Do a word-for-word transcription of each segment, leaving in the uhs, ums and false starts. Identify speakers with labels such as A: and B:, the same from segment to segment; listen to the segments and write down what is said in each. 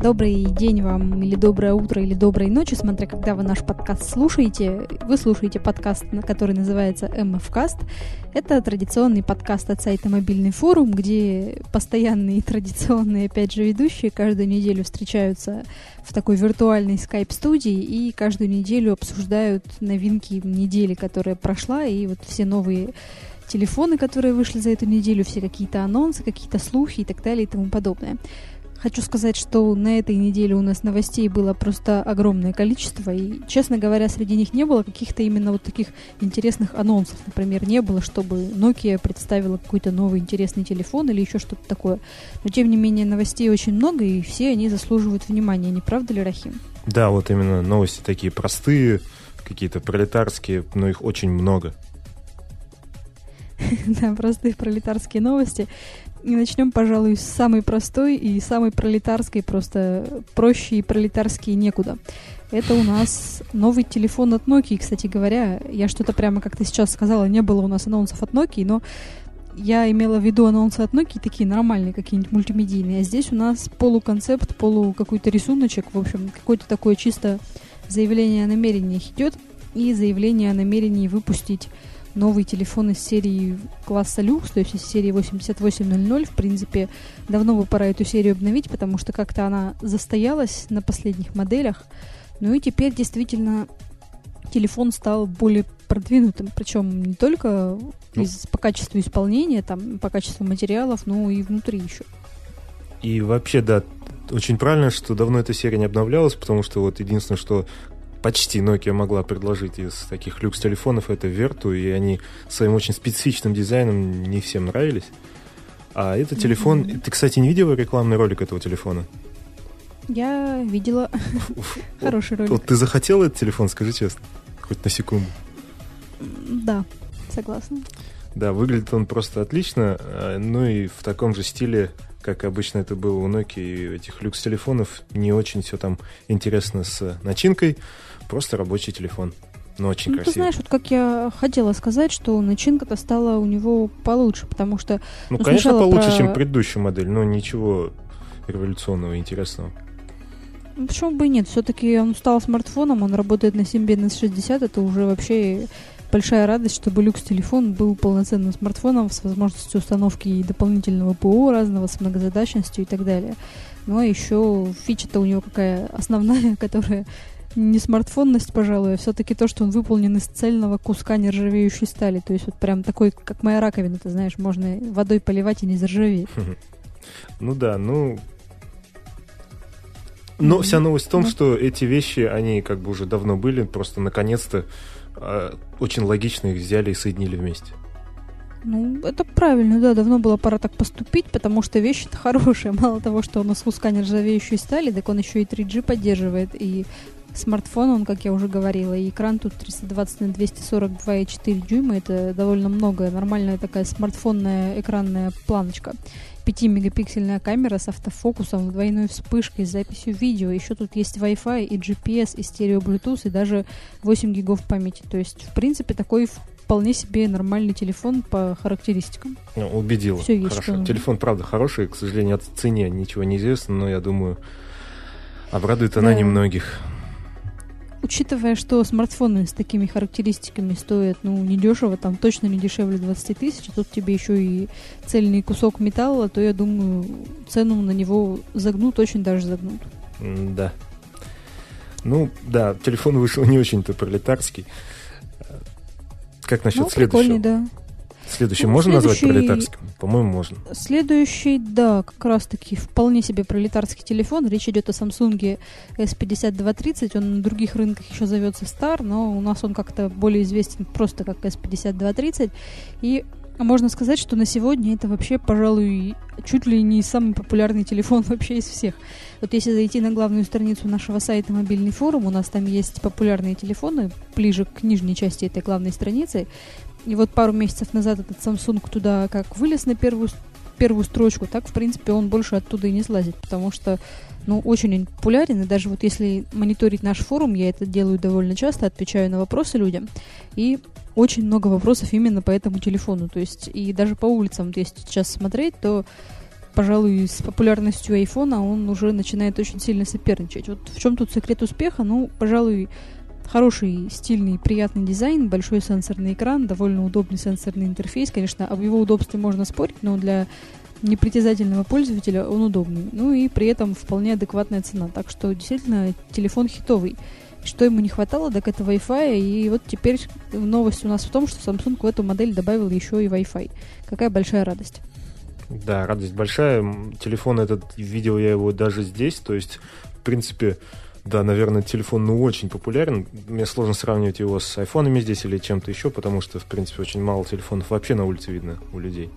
A: Добрый день вам, или доброе утро, или доброй ночи, смотря когда вы наш подкаст слушаете. Вы слушаете подкаст, который называется эм эф каст. Это традиционный подкаст от сайта Мобильный форум, где постоянные и традиционные, опять же, ведущие каждую неделю встречаются в такой виртуальной скайп-студии и каждую неделю обсуждают новинки недели, которая прошла, и вот все новые телефоны, которые вышли за эту неделю, все какие-то анонсы, какие-то слухи и так далее и тому подобное. Хочу сказать, что на этой неделе у нас новостей было просто огромное количество, и, честно говоря, среди них не было каких-то именно вот таких интересных анонсов. Например, не было, чтобы Nokia представила какой-то новый интересный телефон или еще что-то такое. Но, тем не менее, новостей очень много, и все они заслуживают внимания. Не правда ли, Рахим?
B: Да, вот именно новости такие простые, какие-то пролетарские, но их очень много.
A: Да, простые пролетарские новости. И начнем, пожалуй, с самой простой и самой пролетарской, просто проще и пролетарские некуда. Это у нас новый телефон от Nokia, кстати говоря. Я что-то прямо, как ты сейчас сказала, не было у нас анонсов от Nokia, но я имела в виду анонсы от Nokia такие нормальные, какие-нибудь мультимедийные. А здесь у нас полуконцепт, полу какой-то рисуночек, в общем, какое-то такое чисто заявление о намерениях идет, и заявление о намерении выпустить новый телефон из серии класса люкс, то есть из серии восемьдесят восемь ноль ноль. В принципе, давно бы пора эту серию обновить, потому что как-то она застоялась на последних моделях. Ну и теперь действительно телефон стал более продвинутым, причем не только ну, из, по качеству исполнения, там, по качеству материалов, но и внутри еще.
B: И вообще, да, очень правильно, что давно эта серия не обновлялась, потому что вот единственное, что почти Nokia могла предложить из таких люкс-телефонов, это Vertu, и они своим очень специфичным дизайном не всем нравились. А этот mm-hmm. телефон... Ты, кстати, не видела рекламный ролик этого телефона?
A: Я видела. Хороший ролик.
B: Вот ты захотела этот телефон, скажи честно? Хоть на секунду.
A: Да, согласна.
B: Да, выглядит он просто отлично. Ну и в таком же стиле, как обычно это было у Nokia и этих люкс-телефонов, не очень все там интересно с начинкой. Просто рабочий телефон, но очень
A: ну,
B: красивый.
A: Ты знаешь, вот как я хотела сказать, что начинка-то стала у него получше, потому что...
B: Ну, ну конечно, получше,
A: про...
B: чем предыдущая модель, но ничего революционного, интересного.
A: Почему бы и нет? Все-таки он стал смартфоном, он работает на Symbian эс шестьдесят, это уже вообще большая радость, чтобы люкс-телефон был полноценным смартфоном с возможностью установки и дополнительного ПО разного, с многозадачностью и так далее. Ну, а еще фича-то у него какая основная, которая... не смартфонность, пожалуй, а все-таки то, что он выполнен из цельного куска нержавеющей стали. То есть вот прям такой, как моя раковина, ты знаешь, можно водой поливать и не заржавеет.
B: Ну да, ну... Но mm-hmm. вся новость в том, mm-hmm. что эти вещи, они как бы уже давно были, просто наконец-то э, очень логично их взяли и соединили вместе.
A: Ну, это правильно, да, давно было пора так поступить, потому что вещи-то хорошие. Мало того, что он из куска нержавеющей стали, так он еще и три джи поддерживает, и смартфон, он, как я уже говорила, и экран тут триста двадцать на двести сорок два и четыре дюйма, это довольно много, нормальная такая смартфонная экранная планочка. пятимегапиксельная камера с автофокусом, двойной вспышкой, с записью видео, еще тут есть Wi-Fi и джи пи эс, и стерео Bluetooth, и даже восемь гигов памяти. То есть, в принципе, такой вполне себе нормальный телефон по характеристикам.
B: Ну, убедила.
A: Все есть,
B: хорошо. Телефон, правда, хороший, к сожалению, о цене ничего не известно, но я думаю, обрадует да. она немногих.
A: Учитывая, что смартфоны с такими характеристиками стоят, ну, недешево, там точно не дешевле двадцать тысяч, тут тебе еще и цельный кусок металла, то, я думаю, цену на него загнут, очень даже загнут.
B: Да. Ну, да, телефон вышел не очень-то пролетарский. Как насчет
A: ну,
B: следующего?
A: Прикольный, да.
B: Следующий
A: ну,
B: можно
A: следующий...
B: назвать пролетарским? По-моему, можно.
A: Следующий, да, как раз-таки вполне себе пролетарский телефон. Речь идет о Samsung эс пятьдесят два тридцать. Он на других рынках еще зовется Star, но у нас он как-то более известен просто как эс пятьдесят два тридцать. И можно сказать, что на сегодня это вообще, пожалуй, чуть ли не самый популярный телефон вообще из всех. Вот если зайти на главную страницу нашего сайта «Мобильный форум», у нас там есть популярные телефоны ближе к нижней части этой главной страницы. И вот пару месяцев назад этот Samsung туда как вылез на первую, первую строчку, так, в принципе, он больше оттуда и не слазит, потому что, ну, очень он популярен, и даже вот если мониторить наш форум, я это делаю довольно часто, отвечаю на вопросы людям, и очень много вопросов именно по этому телефону, то есть, и даже по улицам, вот если сейчас смотреть, то пожалуй, с популярностью айфона он уже начинает очень сильно соперничать. Вот в чем тут секрет успеха? Ну, пожалуй, хороший, стильный, приятный дизайн, большой сенсорный экран, довольно удобный сенсорный интерфейс. Конечно, об его удобстве можно спорить, но для непритязательного пользователя он удобный. Ну и при этом вполне адекватная цена. Так что действительно телефон хитовый. Что ему не хватало, так это Wi-Fi. И вот теперь новость у нас в том, что Samsung в эту модель добавил еще и Wi-Fi. Какая большая радость.
B: Да, радость большая. Телефон этот, видел я его даже здесь. То есть, в принципе, да, наверное, телефон ну очень популярен. Мне сложно сравнивать его с айфонами здесь или чем-то еще, потому что, в принципе, очень мало телефонов вообще на улице видно у людей.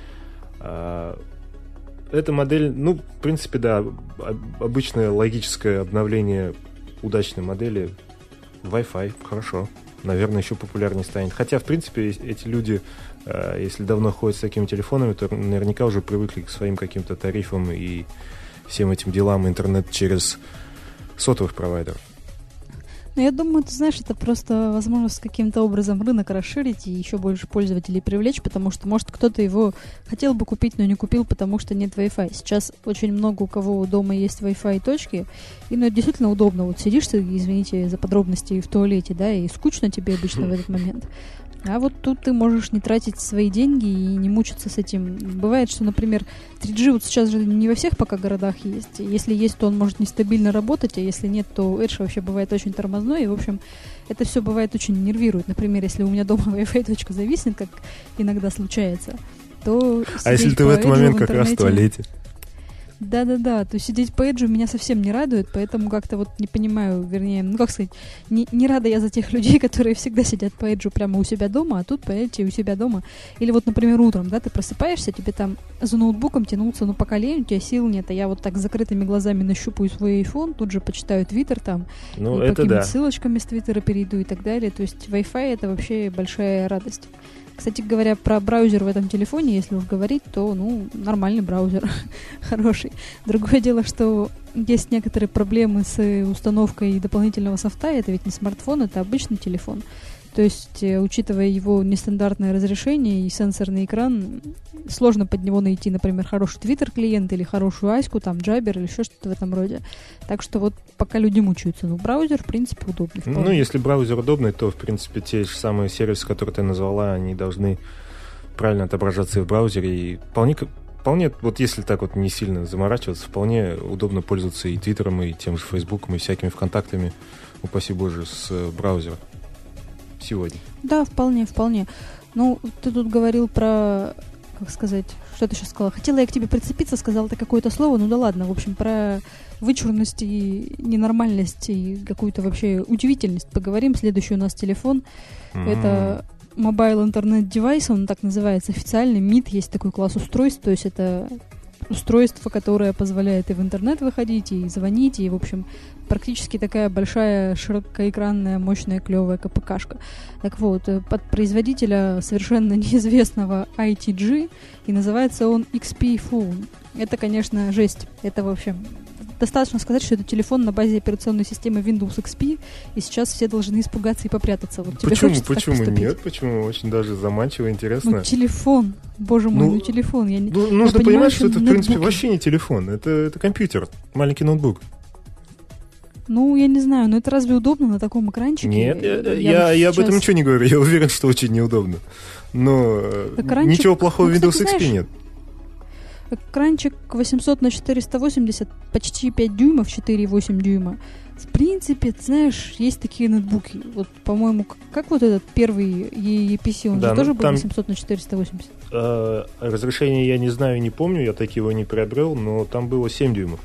B: Эта модель, ну, в принципе, да, обычное логическое обновление удачной модели. Wi-Fi, хорошо. Наверное, еще популярнее станет. Хотя, в принципе, эти люди, если давно ходят с такими телефонами, то наверняка уже привыкли к своим каким-то тарифам и всем этим делам интернет через сотовых провайдеров.
A: Ну, я думаю, ты знаешь, это просто возможность каким-то образом рынок расширить и еще больше пользователей привлечь, потому что, может, кто-то его хотел бы купить, но не купил, потому что нет Wi-Fi. Сейчас очень много у кого дома есть Wi-Fi точки, и ну, это действительно удобно. Вот сидишь ты, извините за подробности, в туалете, да, и скучно тебе обычно в этот момент. А вот тут ты можешь не тратить свои деньги и не мучиться с этим. Бывает, что, например, три джи вот сейчас же не во всех пока городах есть. Если есть, то он может нестабильно работать, а если нет, то Edge вообще бывает очень тормозной. И, в общем, это все бывает очень нервирует. Например, если у меня дома Wi-Fi точка зависнет, как иногда случается, то...
B: А если ты в этот момент как раз в туалете?
A: Да-да-да, то есть сидеть по Эджу меня совсем не радует, поэтому как-то вот не понимаю, вернее, ну как сказать, не, не рада я за тех людей, которые всегда сидят по Эджу прямо у себя дома, а тут, понимаете, у себя дома. Или вот, например, утром, да, ты просыпаешься, тебе там за ноутбуком тянуться, ну пока лень, у тебя сил нет, а я вот так с закрытыми глазами нащупаю свой iPhone, тут же почитаю Твиттер там,
B: ну,
A: и
B: это
A: по каким-то
B: да.
A: ссылочками с Твиттера перейду и так далее, то есть Wi-Fi это вообще большая радость. Кстати говоря, про браузер в этом телефоне, если уж говорить, то, ну, нормальный браузер, хороший. Другое дело, что есть некоторые проблемы с установкой дополнительного софта, это ведь не смартфон, это обычный телефон. То есть, учитывая его нестандартное разрешение и сенсорный экран, сложно под него найти, например, хороший Twitter-клиент или хорошую Аську, там, Jabber или еще что-то в этом роде. Так что вот пока люди мучаются. Но браузер, в принципе, удобный.
B: Вполне. Ну, если браузер удобный, то, в принципе, те же самые сервисы, которые ты назвала, они должны правильно отображаться и в браузере. И вполне, вполне, вот если так вот не сильно заморачиваться, вполне удобно пользоваться и Твиттером, и тем же Фейсбуком, и всякими ВКонтактами, упаси Боже, с браузера. Сегодня.
A: Да, вполне, вполне. Ну, ты тут говорил про, как сказать, что ты сейчас сказала? Хотела я к тебе прицепиться, сказала ты какое-то слово, ну да ладно, в общем, про вычурность и ненормальность и какую-то вообще удивительность поговорим. Следующий у нас телефон. Mm-hmm. Это Mobile Internet Device, он так называется официально. эм ай ди есть такой класс устройств, то есть это устройство, которое позволяет и в интернет выходить, и звонить, и, в общем, практически такая большая, широкоэкранная, мощная, клевая КПКшка. Так вот, под производителя совершенно неизвестного ай ти джи, и называется он икс пи Phone. Это, конечно, жесть. Это, в общем, достаточно сказать, что это телефон на базе операционной системы Windows икс пи, и сейчас все должны испугаться и попрятаться. Вот тебе
B: почему,
A: хочется
B: почему
A: так
B: нет? Почему? Очень даже заманчиво, интересно.
A: Ну, телефон. Боже мой, ну,
B: ну
A: телефон. Я не...
B: ну, нужно
A: я
B: понимать, что это, в принципе,
A: ноутбуки.
B: вообще не телефон. Это, это компьютер, маленький ноутбук.
A: Ну, я не знаю, но это разве удобно на таком экранчике?
B: Нет, я,
A: я,
B: я, я
A: сейчас...
B: об этом ничего не говорю. Я уверен, что очень неудобно. Но
A: Экранчик...
B: ничего плохого
A: ну,
B: в Windows
A: кстати,
B: икс пи
A: знаешь,
B: нет.
A: Экранчик восемьсот на четыреста восемьдесят, почти пять дюймов, четыре и восемь дюйма. В принципе, ты знаешь, есть такие ноутбуки. Вот, по-моему, как, как вот этот первый и пи си, он
B: да,
A: же
B: ну,
A: тоже был
B: там...
A: восемьсот на четыреста восемьдесят.
B: Uh, разрешение я не знаю, не помню, я так его не приобрел, но там было семь дюймов.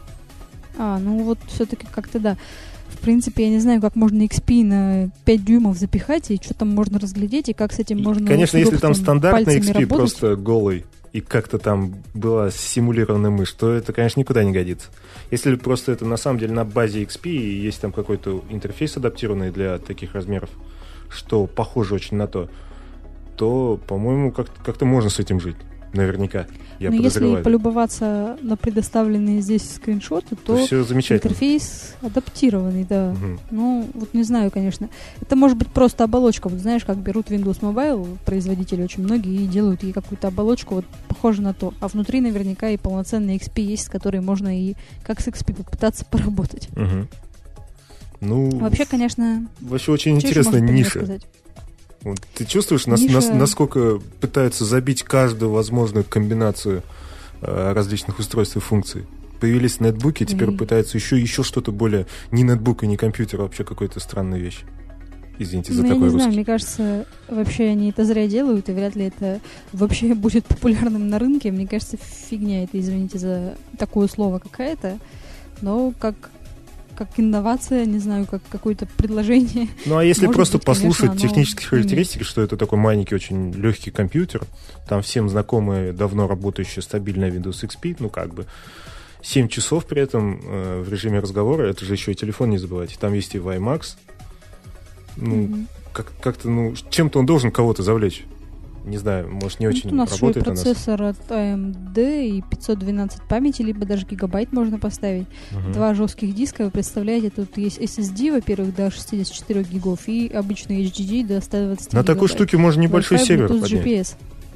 A: А, ну вот все-таки как-то да. В принципе, я не знаю, как можно икс пи на пять дюймов запихать, и что там можно разглядеть, и как с этим можно...
B: Конечно, если там стандартный икс пи
A: работать.
B: Просто голый, и как-то там была симулированная мышь, то это, конечно, никуда не годится. Если просто это на самом деле на базе икс пи, и есть там какой-то интерфейс адаптированный для таких размеров, что похоже очень на то, то, по-моему, как-то, как-то можно с этим жить. Наверняка, я
A: Но
B: подозреваю.
A: если полюбоваться на предоставленные здесь скриншоты, то,
B: то все замечательно.
A: Интерфейс адаптированный, да.
B: Угу.
A: Ну, вот не знаю, конечно. Это может быть просто оболочка. Вот знаешь, как берут Windows Mobile, производители очень многие, и делают ей какую-то оболочку, вот похоже на то. А внутри наверняка и полноценный икс пи есть, с которой можно и как с икс пи попытаться поработать.
B: Угу. Ну,
A: вообще, конечно...
B: Вообще очень интересная ниша. Вот, ты чувствуешь, нас,
A: Ниша...
B: нас, насколько пытаются забить каждую возможную комбинацию э, различных устройств и функций? Появились нетбуки, теперь и... пытаются еще, еще что-то более... Не нетбук и не компьютер, а вообще какая-то странная вещь. Извините за
A: ну,
B: такой
A: я не
B: русский.
A: знаю, мне кажется, вообще они это зря делают, и вряд ли это вообще будет популярным на рынке. Мне кажется, фигня это, извините за такое слово какая-то. Но как... как инновация, не знаю, как какое-то предложение.
B: Ну, а если
A: может
B: просто
A: быть,
B: послушать
A: конечно,
B: технические характеристики,
A: имеет.
B: что это такой маленький, очень легкий компьютер, там всем знакомый, давно работающий стабильная Windows икс пи, ну, как бы, семь часов при этом э, в режиме разговора, это же еще и телефон, не забывайте, там есть и WiMAX, ну, mm-hmm. как- как-то, ну, чем-то он должен кого-то завлечь. Не знаю, может, не очень
A: ну, у нас
B: работает
A: еще и процессор от эй эм ди и пятьсот двенадцать памяти, либо даже гигабайт можно поставить. Uh-huh. Два жестких диска, вы представляете, тут есть эс эс ди, во-первых, до шестьдесят четыре гигов, и обычный эйч ди ди до сто двадцать
B: На
A: гигабайт.
B: такой штуке можно небольшой
A: Wi-Fi,
B: сервер
A: Bluetooth,
B: поднять.
A: джи пи эс.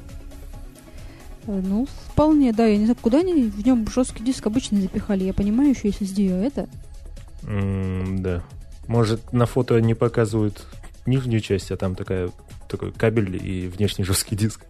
A: Ну, вполне, да, я не знаю, куда они в нем жесткий диск обычный запихали, я понимаю, еще эс эс ди, а это?
B: Mm, да. Может, на фото не показывают нижнюю часть, а там такая, такой кабель и внешний жесткий диск.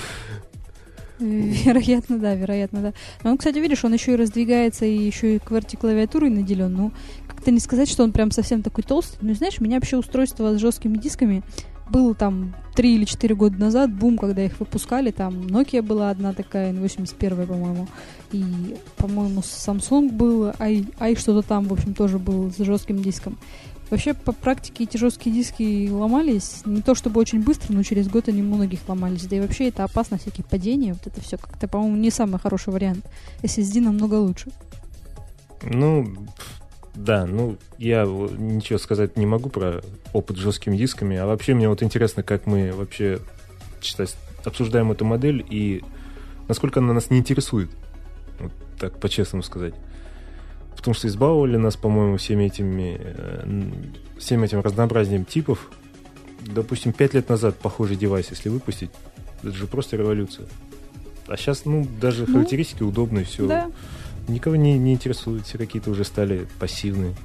A: Вероятно, да, вероятно, да. Но он, кстати, видишь, он еще и раздвигается, и еще и QWERTY-клавиатурой наделен. Ну, как-то не сказать, что он прям совсем такой толстый. Ну, знаешь, у меня вообще устройство с жесткими дисками было там три или четыре года назад, бум, когда их выпускали. Там Nokia была одна такая, восемьдесят первая, по-моему. И, по-моему, Samsung был, ай, ай что-то там, в общем, тоже был с жестким диском. Вообще, по практике эти жесткие диски ломались. Не то чтобы очень быстро, но через год они многих ломались. Да и вообще это опасно, всякие падения. Вот это все как-то, по-моему, не самый хороший вариант. эс эс ди намного лучше.
B: Ну, да, ну, я ничего сказать не могу про опыт с жесткими дисками. А вообще мне вот интересно, как мы вообще, считать, обсуждаем эту модель и насколько она нас не интересует. Вот так по-честному сказать. Потому что избавили нас, по-моему, всеми этими, всем этим разнообразием типов. Допустим, пять лет назад похожий девайс, если выпустить, это же просто революция. А сейчас, ну, даже ну, характеристики удобные, все.
A: Да.
B: Никого не, не интересует, все какие-то уже стали пассивные.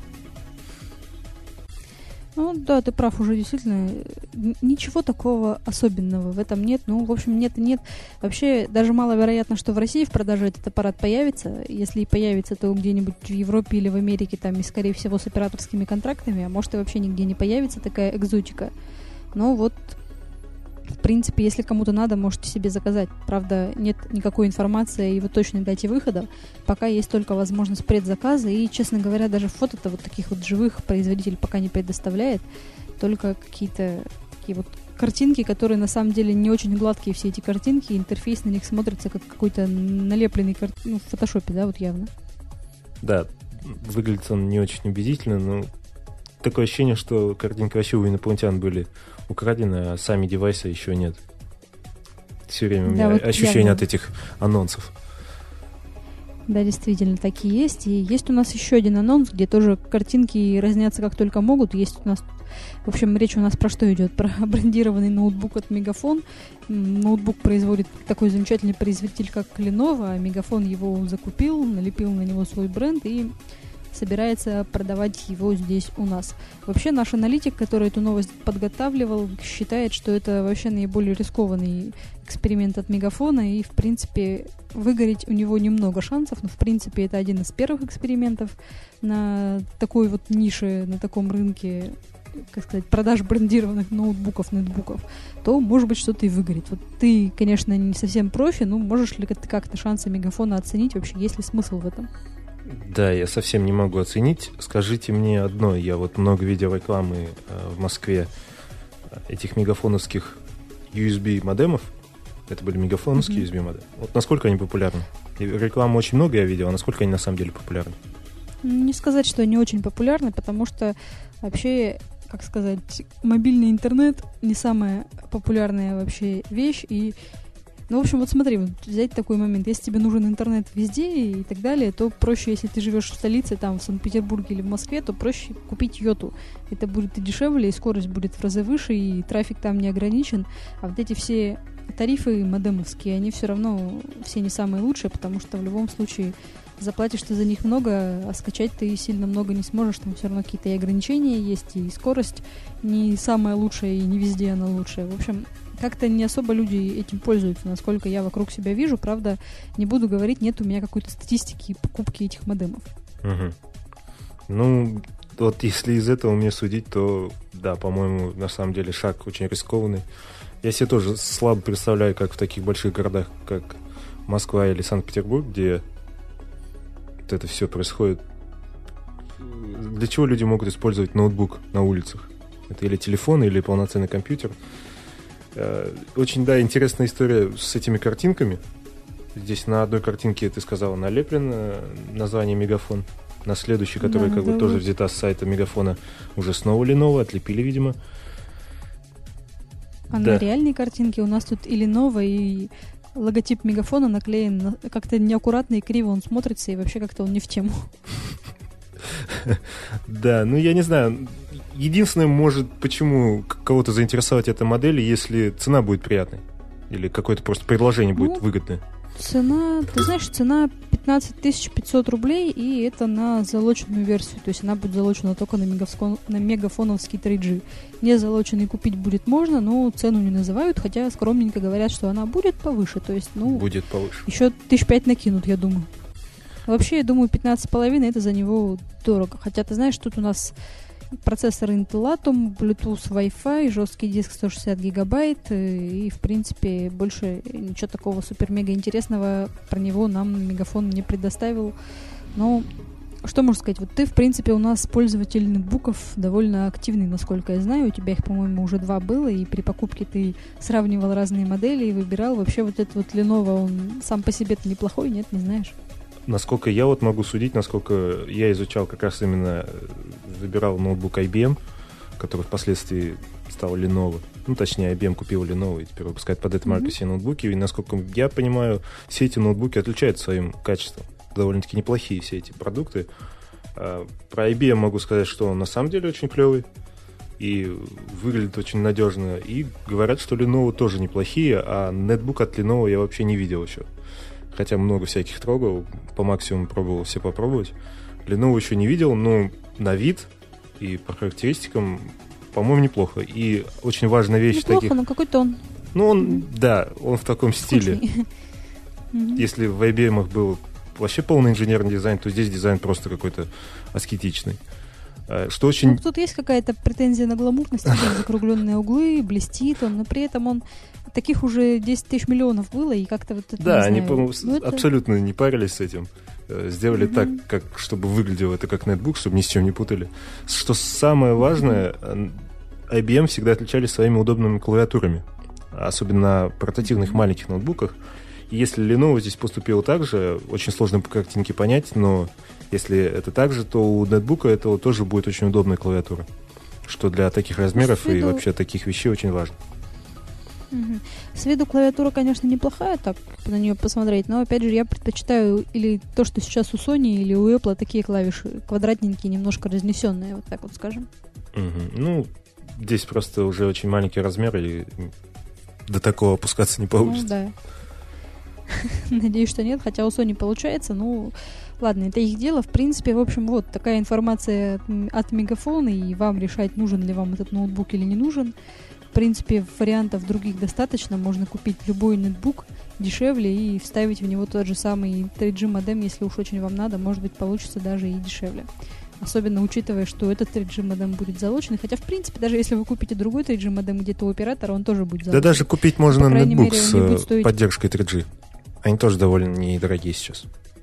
A: Ну да, ты прав, уже действительно ничего такого особенного в этом нет. Ну, в общем, нет и нет. Вообще, даже маловероятно, что в России в продаже этот аппарат появится. Если и появится, то где-нибудь в Европе или в Америке, там, и, скорее всего, с операторскими контрактами, а может и вообще нигде не появится такая экзотика. Но вот, в принципе, если кому-то надо, можете себе заказать. Правда, нет никакой информации о его точной дате выхода. Пока есть только возможность предзаказа. И, честно говоря, даже фото-то вот таких вот живых производитель пока не предоставляет. Только какие-то такие вот картинки, которые на самом деле не очень гладкие, все эти картинки. Интерфейс на них смотрится как какой-то налепленный кар... ну, в фотошопе, да, вот явно.
B: Да, выглядит он не очень убедительно, но такое ощущение, что картинки вообще у инопланетян были украдены, а сами девайсы еще нет. Все время у меня да, вот ощущение явно от этих анонсов.
A: Да, действительно, такие есть. И есть у нас еще один анонс, где тоже картинки разнятся как только могут. Есть у нас, в общем, речь у нас про что идет? Про брендированный ноутбук от Мегафон. Ноутбук производит такой замечательный производитель, как Lenovo, а Мегафон его закупил, налепил на него свой бренд и собирается продавать его здесь у нас. Вообще наш аналитик, который эту новость подготавливал, считает, что это вообще наиболее рискованный эксперимент от Мегафона, и в принципе выгореть у него немного шансов, но в принципе это один из первых экспериментов на такой вот нише, на таком рынке, как сказать, продаж брендированных ноутбуков, нетбуков, то может быть что-то и выгорит. Вот ты, конечно, не совсем профи, но можешь ли ты как-то шансы Мегафона оценить, вообще есть ли смысл в этом?
B: Да, я совсем не могу оценить. Скажите мне одно, я вот много видел рекламы э, в Москве этих мегафоновских ю эс би модемов. Это были мегафоновские mm-hmm. ю эс би модемы. Вот насколько они популярны? И рекламы очень много я видел, а насколько они на самом деле популярны?
A: Не сказать, что они очень популярны, потому что вообще, как сказать, мобильный интернет не самая популярная вообще вещь, и Ну, в общем, вот смотри, вот взять такой момент. Если тебе нужен интернет везде и так далее, то проще, если ты живешь в столице, там, в Санкт-Петербурге или в Москве, то проще купить йоту. Это будет и дешевле, и скорость будет в разы выше, и трафик там не ограничен. А вот эти все тарифы модемовские, они все равно все не самые лучшие, потому что в любом случае заплатишь ты за них много, а скачать ты сильно много не сможешь. Там все равно какие-то и ограничения есть, и скорость не самая лучшая, и не везде она лучшая. В общем, как-то не особо люди этим пользуются, насколько я вокруг себя вижу. Правда, не буду говорить, нет у меня какой-то статистики покупки этих модемов.
B: Угу. Ну, вот если из этого мне судить, то, да, по-моему, на самом деле шаг очень рискованный. Я себе тоже слабо представляю, как в таких больших городах, как Москва или Санкт-Петербург, где вот это все происходит. Для чего люди могут использовать ноутбук на улицах? Это или телефон, или полноценный компьютер. Очень, да, интересная история с этими картинками. Здесь на одной картинке, ты сказала, налеплено название Мегафон. На следующей, которая, да, как да, бы тоже вот взята с сайта Мегафона, уже снова Lenovo, отлепили, видимо.
A: А да, на реальной картинке у нас тут и Lenovo, и логотип Мегафона наклеен как-то неаккуратно и криво он смотрится, и вообще как-то он не в тему.
B: Да, ну я не знаю. Единственное, может, почему кого-то заинтересовать эта модель, если цена будет приятной. Или какое-то просто предложение будет ну, выгодное.
A: Цена, ты знаешь, цена пятнадцать тысяч пятьсот рублей, и это на залоченную версию. То есть она будет залочена только на, мегафон, на мегафоновский три джи. Не залоченный купить будет можно, но цену не называют, хотя скромненько говорят, что она будет повыше. То есть, ну,
B: будет повыше.
A: Еще тысяч пять накинут, я думаю. Вообще, я думаю, пятнадцать с половиной это за него дорого. Хотя, ты знаешь, тут у нас процессор Intel Atom, Bluetooth, Wi-Fi, жесткий диск сто шестьдесят гигабайт, и, в принципе, больше ничего такого супер-мега интересного про него нам Мегафон не предоставил. Но, что можно сказать, вот ты, в принципе, у нас пользователь ноутбуков довольно активный, насколько я знаю, у тебя их, по-моему, уже два было, и при покупке ты сравнивал разные модели и выбирал. Вообще, вот этот вот Lenovo, он сам по себе-то неплохой, нет, не знаешь?
B: Насколько я вот могу судить, насколько я изучал, как раз именно выбирал ноутбук ай би эм, который впоследствии стал Lenovo. Ну, точнее, ай би эм купил Lenovo и теперь выпускает под этой маркой mm-hmm. все ноутбуки. И, насколько я понимаю, все эти ноутбуки отличаются своим качеством. Довольно-таки неплохие все эти продукты. А про ай би эм могу сказать, что он на самом деле очень клевый и выглядит очень надежно. И говорят, что Lenovo тоже неплохие, а нетбук от Lenovo я вообще не видел еще. Хотя много всяких трогал, по максимуму пробовал все попробовать. Lenovo еще не видел, но на вид и по характеристикам, по-моему, неплохо. И очень важная вещь
A: неплохо,
B: таких...
A: но какой-то он...
B: Ну, он, mm-hmm. да, он в таком стиле. Mm-hmm. Если в ай би эм был вообще полный инженерный дизайн, то здесь дизайн просто какой-то аскетичный. Что очень...
A: Ну, тут есть какая-то претензия на гламурность, закругленные углы, блестит он, но при этом он... Таких уже десять тысяч миллионов было, и как-то вот это,
B: да,
A: не
B: они,
A: знаю,
B: по-моему,
A: ну, это...
B: абсолютно не парились с этим. Сделали mm-hmm. так, как, чтобы выглядело это как нетбук, чтобы ни с чем не путали. Что самое важное, mm-hmm. ай би эм всегда отличались своими удобными клавиатурами. Особенно на портативных mm-hmm. маленьких ноутбуках. И если Lenovo здесь поступил так же, очень сложно по картинке понять, но если это так же, то у нетбука этого тоже будет очень удобная клавиатура. Что для таких размеров и вообще таких вещей очень важно.
A: Угу. С виду клавиатура, конечно, неплохая, так на нее посмотреть, но, опять же, я предпочитаю или то, что сейчас у Sony, или у Apple такие клавиши квадратненькие, немножко разнесенные, вот так вот скажем.
B: Угу. Ну, здесь просто уже очень маленький размер, и до такого опускаться не получится.
A: Ну, да. Надеюсь, что нет, хотя у Sony получается, ну, ладно, это их дело. В принципе, в общем, вот такая информация от, от Мегафона, и вам решать, нужен ли вам этот ноутбук или не нужен. В принципе, вариантов других достаточно. Можно купить любой ноутбук дешевле и вставить в него тот же самый три джи модем, если уж очень вам надо. Может быть, получится даже и дешевле. Особенно учитывая, что этот три джи модем будет залоченный. Хотя, в принципе, даже если вы купите другой три джи модем где-то у оператора, он тоже будет залоченный.
B: Да даже купить можно
A: по
B: ноутбук
A: мере,
B: с стоить... поддержкой три джи. Они тоже довольно недорогие сейчас.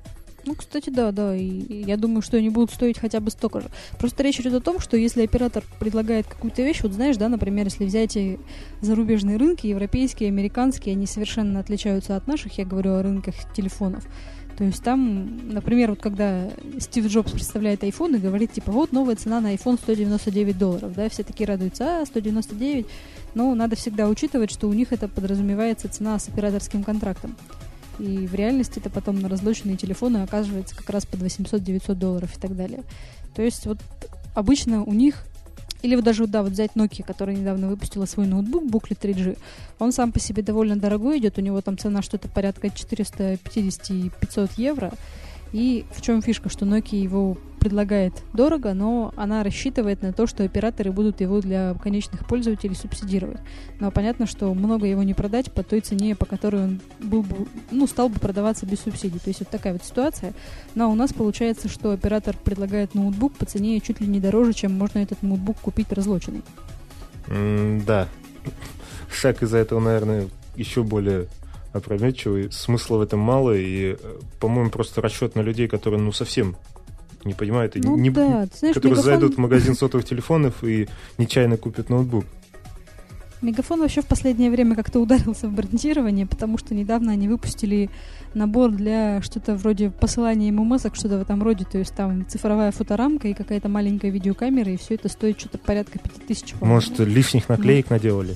A: Ну, кстати, да, да, и я думаю, что они будут стоить хотя бы столько же. Просто речь идет о том, что если оператор предлагает какую-то вещь, вот знаешь, да, например, если взять и зарубежные рынки, европейские, американские, они совершенно отличаются от наших, я говорю о рынках телефонов. То есть там, например, вот когда Стив Джобс представляет iPhone и говорит, типа, вот новая цена на iPhone сто девяносто девять долларов, да, все такие радуются, а, сто девяносто девять, но надо всегда учитывать, что у них это подразумевается цена с операторским контрактом. И в реальности это потом на разлоченные телефоны оказывается как раз под восемьсот-девятьсот долларов и так далее. То есть вот обычно у них, или вот даже да, вот взять Nokia, которая недавно выпустила свой ноутбук Booklet три джи, он сам по себе довольно дорогой идет, у него там цена что-то порядка четыреста пятьдесят - пятьсот евро. И в чем фишка, что Nokia его предлагает дорого, но она рассчитывает на то, что операторы будут его для конечных пользователей субсидировать. Но понятно, что много его не продать по той цене, по которой он был бы, ну, стал бы продаваться без субсидий. То есть вот такая вот ситуация. Но у нас получается, что оператор предлагает ноутбук по цене чуть ли не дороже, чем можно этот ноутбук купить разлоченный.
B: Mm, да. Шаг из-за этого, наверное, еще более опрометчивый. Смысла в этом мало, и, по-моему, просто расчет на людей, которые, ну, совсем не понимают, и
A: ну,
B: не,
A: да. Знаешь,
B: которые
A: Мегафон...
B: зайдут в магазин сотовых телефонов и нечаянно купят ноутбук.
A: Мегафон вообще в последнее время как-то ударился в брендирование, потому что недавно они выпустили набор для что-то вроде посылания эм эм эс-ок, что-то в этом роде, то есть там цифровая фоторамка и какая-то маленькая видеокамера, и все это стоит что-то порядка пять тысяч.
B: Может, лишних наклеек наделали?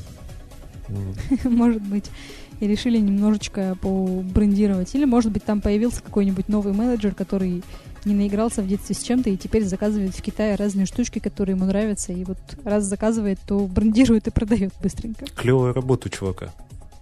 A: Может быть. И решили немножечко побрендировать. Или, может быть, там появился какой-нибудь новый менеджер, который не наигрался в детстве с чем-то и теперь заказывает в Китае разные штучки, которые ему нравятся. И вот раз заказывает, то брендирует и продает быстренько.
B: Клевая работа у чувака.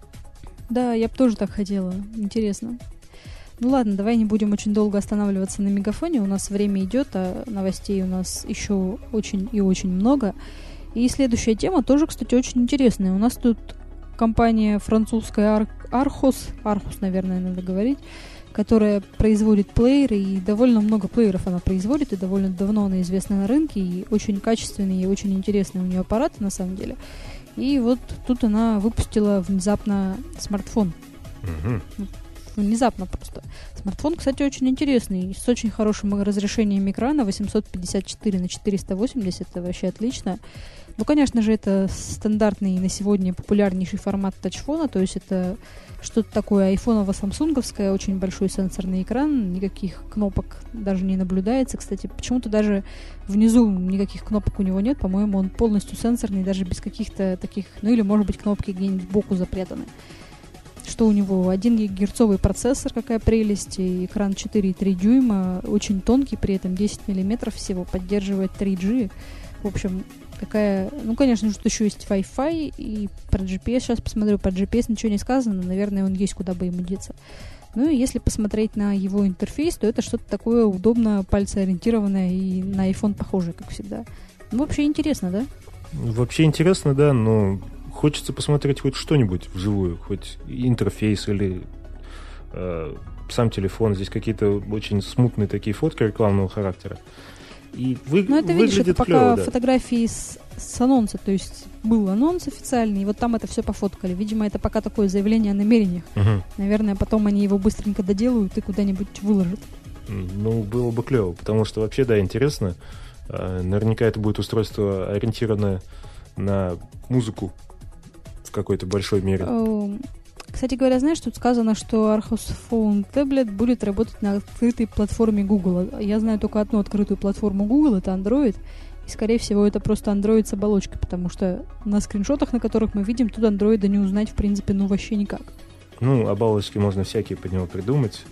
A: Да, я бы тоже так хотела. Интересно. Ну ладно, давай не будем очень долго останавливаться на Мегафоне. У нас время идет, а новостей у нас еще очень и очень много. И следующая тема тоже, кстати, очень интересная. У нас тут компания французская Ар- Архос, Архус, наверное, надо говорить, которая производит плееры, и довольно много плееров она производит, и довольно давно она известна на рынке, и очень качественные и очень интересные у нее аппараты, на самом деле. И вот тут она выпустила внезапно смартфон.
B: Mm-hmm.
A: Внезапно просто. Смартфон, кстати, очень интересный, с очень хорошим разрешением экрана, восемьсот пятьдесят четыре на четыреста восемьдесят, это вообще отлично. Ну, конечно же, это стандартный на сегодня популярнейший формат тачфона, то есть это что-то такое айфоново-самсунговское, очень большой сенсорный экран, никаких кнопок даже не наблюдается. Кстати, почему-то даже внизу никаких кнопок у него нет, по-моему, он полностью сенсорный, даже без каких-то таких, ну или, может быть, кнопки где-нибудь сбоку запрятаны. Что у него? один гигагерцовый процессор, какая прелесть, и экран четыре и три дюйма, очень тонкий, при этом десять миллиметров всего, поддерживает три джи. В общем, какая... Ну, конечно же, тут еще есть Wi-Fi, и про джи пи эс сейчас посмотрю, про джи пи эс ничего не сказано, наверное, он есть, куда бы ему деться. Ну, и если посмотреть на его интерфейс, то это что-то такое удобно, пальцеориентированное и на iPhone похожее, как всегда. Ну, вообще интересно, да?
B: Вообще интересно, да, но хочется посмотреть хоть что-нибудь вживую, хоть интерфейс или э, сам телефон. Здесь какие-то очень смутные такие фотки рекламного характера. И вы,
A: ну, это, видишь, это пока
B: клево, да.
A: Фотографии с, с анонса, то есть был анонс официальный, и вот там это все пофоткали. Видимо, это пока такое заявление о намерениях.
B: Угу.
A: Наверное, потом они его быстренько доделают и куда-нибудь выложат.
B: Ну, было бы клево, потому что вообще, да, интересно. Наверняка это будет устройство, ориентированное на музыку в какой-то большой мере.
A: Кстати говоря, знаешь, тут сказано, что Archos Phone Tablet будет работать на открытой платформе Google. Я знаю только одну открытую платформу Google, это Android. И, скорее всего, это просто Android с оболочкой, потому что на скриншотах, на которых мы видим, тут Android не узнать, в принципе, ну, вообще никак.
B: Ну, оболочки можно всякие под него придумать.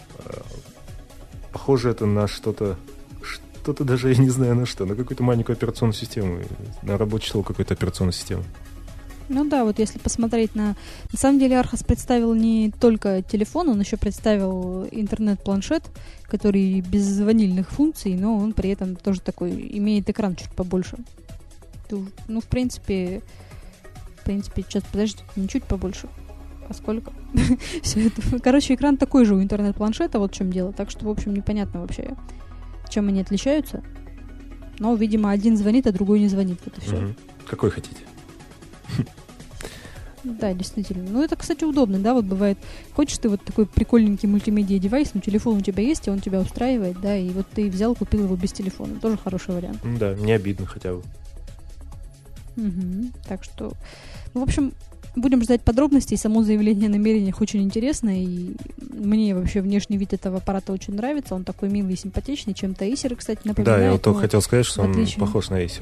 B: Похоже это на что-то... Что-то даже, я не знаю на что, на какую-то маленькую операционную систему, на рабочий стол какой-то операционной системы.
A: Ну да, вот если посмотреть на... На самом деле Архос представил не только телефон, он еще представил интернет-планшет, который без ванильных функций, но он при этом тоже такой, имеет экран чуть побольше. Ну, в принципе... В принципе, сейчас, подожди, не чуть побольше. А сколько? Все это... Короче, экран такой же у интернет-планшета, вот в чем дело. Так что, в общем, непонятно вообще, чем они отличаются. Но, видимо, один звонит, а другой не звонит. Вот и все.
B: Угу. Какой хотите?
A: Да, действительно. Ну, это, кстати, удобно, да, вот бывает, хочешь ты вот такой прикольненький мультимедиа-девайс, но телефон у тебя есть, и он тебя устраивает, да, и вот ты взял, купил его без телефона. Тоже хороший вариант.
B: Да, не обидно хотя бы.
A: Угу. Так что, ну, в общем, будем ждать подробностей. Само заявление о намерениях очень интересно, и мне вообще внешний вид этого аппарата очень нравится. Он такой милый и симпатичный, чем-то Acer, кстати, напоминает.
B: Да, я вот только хотел сказать, что он
A: отличие...
B: похож на Acer.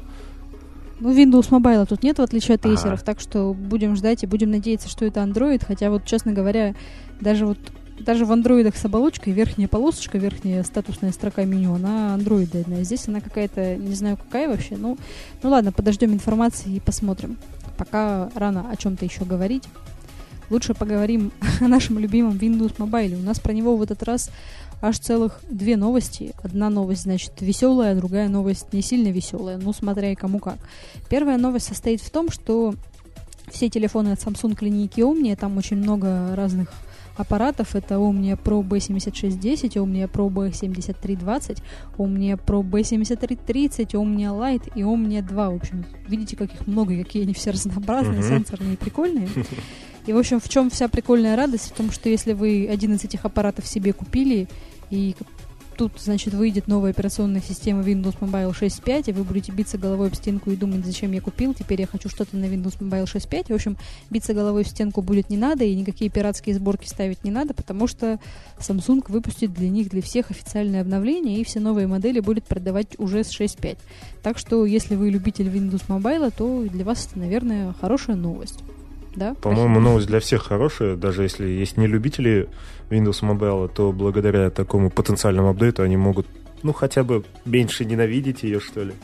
A: Ну, Windows Mobile тут нет, в отличие от Acer,
B: ага.
A: так что будем ждать и будем надеяться, что это Android, хотя вот, честно говоря, даже вот даже в андроидах с оболочкой верхняя полосочка, верхняя статусная строка меню, она андроидная. Здесь она какая-то, не знаю какая вообще. Ну, ну ладно, подождем информации и посмотрим. Пока рано о чем-то еще говорить. Лучше поговорим о нашем любимом Windows Mobile. У нас про него в этот раз аж целых две новости. Одна новость, значит, веселая, другая новость не сильно веселая. Ну, смотря и кому как. Первая новость состоит в том, что все телефоны от Samsung линейки Omnia, там очень много разных аппаратов. Это Omnia Pro би семьдесят шесть десять, Omnia Pro би семьдесят три двадцать, Omnia Pro би семьдесят три тридцать, Omnia Lite и Omnia два. В общем, видите, как их много, какие они все разнообразные, uh-huh. сенсорные и прикольные. И, в общем, в чем вся прикольная радость? В том, что если вы один из этих аппаратов себе купили, и тут, значит, выйдет новая операционная система Windows Mobile шесть пять, и вы будете биться головой об стенку и думать, зачем я купил, теперь я хочу что-то на Windows Mobile шесть пять. В общем, биться головой в стенку будет не надо, и никакие пиратские сборки ставить не надо, потому что Samsung выпустит для них, для всех официальное обновление, и все новые модели будет продавать уже с шесть пять. Так что, если вы любитель Windows Mobile, то для вас это, наверное, хорошая новость. Да?
B: По-моему,
A: Спасибо.
B: Новость для всех хорошая. Даже если есть не любители Windows Mobile, то благодаря такому потенциальному апдейту они могут, ну, хотя бы меньше ненавидеть ее, что ли.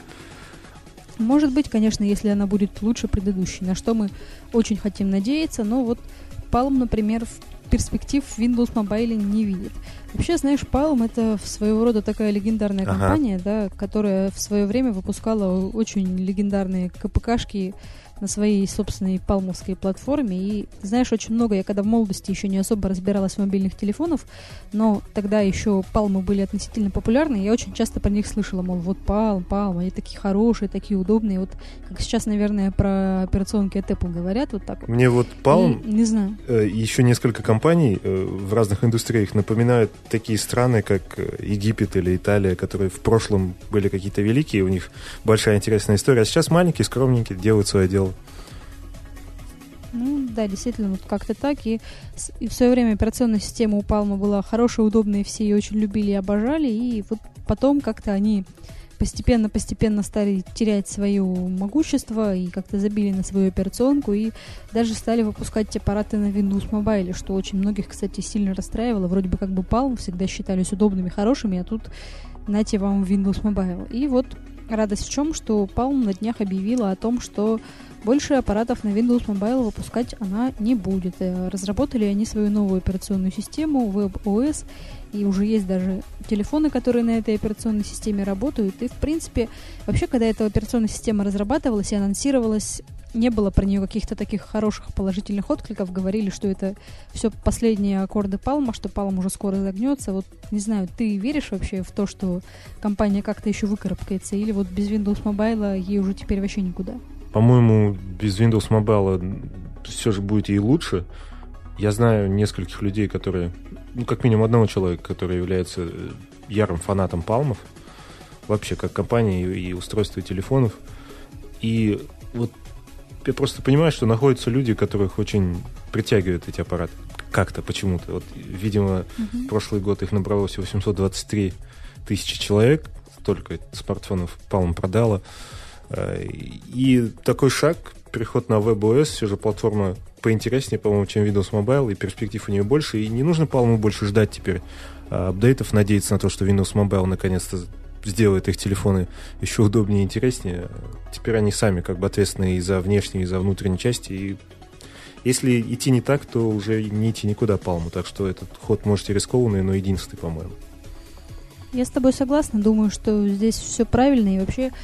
A: Может быть, конечно, если она будет лучше предыдущей, на что мы очень хотим надеяться, но вот Palm, например, в перспектив в Windows Mobile не видит. Вообще, знаешь, Palm — это своего рода такая легендарная
B: ага.
A: компания, да, которая в свое время выпускала очень легендарные КПКшки на своей собственной палмовской платформе. И, знаешь, очень много, я когда в молодости еще не особо разбиралась в мобильных телефонах, но тогда еще палмы были относительно популярны, я очень часто про них слышала, мол, вот Palm, Palm, они такие хорошие, такие удобные. Вот как сейчас, наверное, про операционки от Apple говорят, вот так вот.
B: Мне вот Palm,
A: и, не знаю.
B: Э, еще несколько компаний э, в разных индустриях напоминают такие страны, как Египет или Италия, которые в прошлом были какие-то великие, у них большая интересная история, а сейчас маленькие, скромненькие, делают свое дело.
A: Ну, да, действительно, вот как-то так. И, и в свое время операционная система у Palm была хорошая, удобная, все ее очень любили и обожали. И вот потом как-то они постепенно-постепенно стали терять свое могущество и как-то забили на свою операционку и даже стали выпускать аппараты на Windows Mobile, что очень многих, кстати, сильно расстраивало. Вроде бы как бы Palm всегда считались удобными, хорошими, а тут нате вам Windows Mobile. И вот радость в чем, что Palm на днях объявила о том, что больше аппаратов на Windows Mobile выпускать она не будет. Разработали они свою новую операционную систему WebOS, и уже есть даже телефоны, которые на этой операционной системе работают. И, в принципе, вообще, когда эта операционная система разрабатывалась и анонсировалась, не было про нее каких-то таких хороших положительных откликов. Говорили, что это все последние аккорды Palm, что Palm уже скоро загнется. Вот, не знаю, ты веришь вообще в то, что компания как-то еще выкарабкается? Или вот без Windows Mobile ей уже теперь вообще никуда?
B: По-моему, без Windows Mobile все же будет и лучше. Я знаю нескольких людей, которые... Ну, как минимум одного человека, который является ярым фанатом Palm'ов. Вообще, как компании и устройства телефонов. И вот я просто понимаю, что находятся люди, которых очень притягивают эти аппараты. Как-то, почему-то. Вот, видимо, uh-huh. прошлый год их набралось восемьсот двадцать три тысячи человек. Столько смартфонов Palm продало. И такой шаг, переход на WebOS, все же платформа поинтереснее, по-моему, чем Windows Mobile, и перспектив у нее больше, и не нужно Palm больше ждать теперь а, апдейтов, надеяться на то, что Windows Mobile наконец-то сделает их телефоны еще удобнее и интереснее. Теперь они сами как бы ответственны и за внешние, и за внутренние части, и если идти не так, то уже не идти никуда Palm, так что этот ход, может, и рискованный, но единственный, по-моему.
A: Я с тобой согласна, думаю, что здесь все правильно, и вообще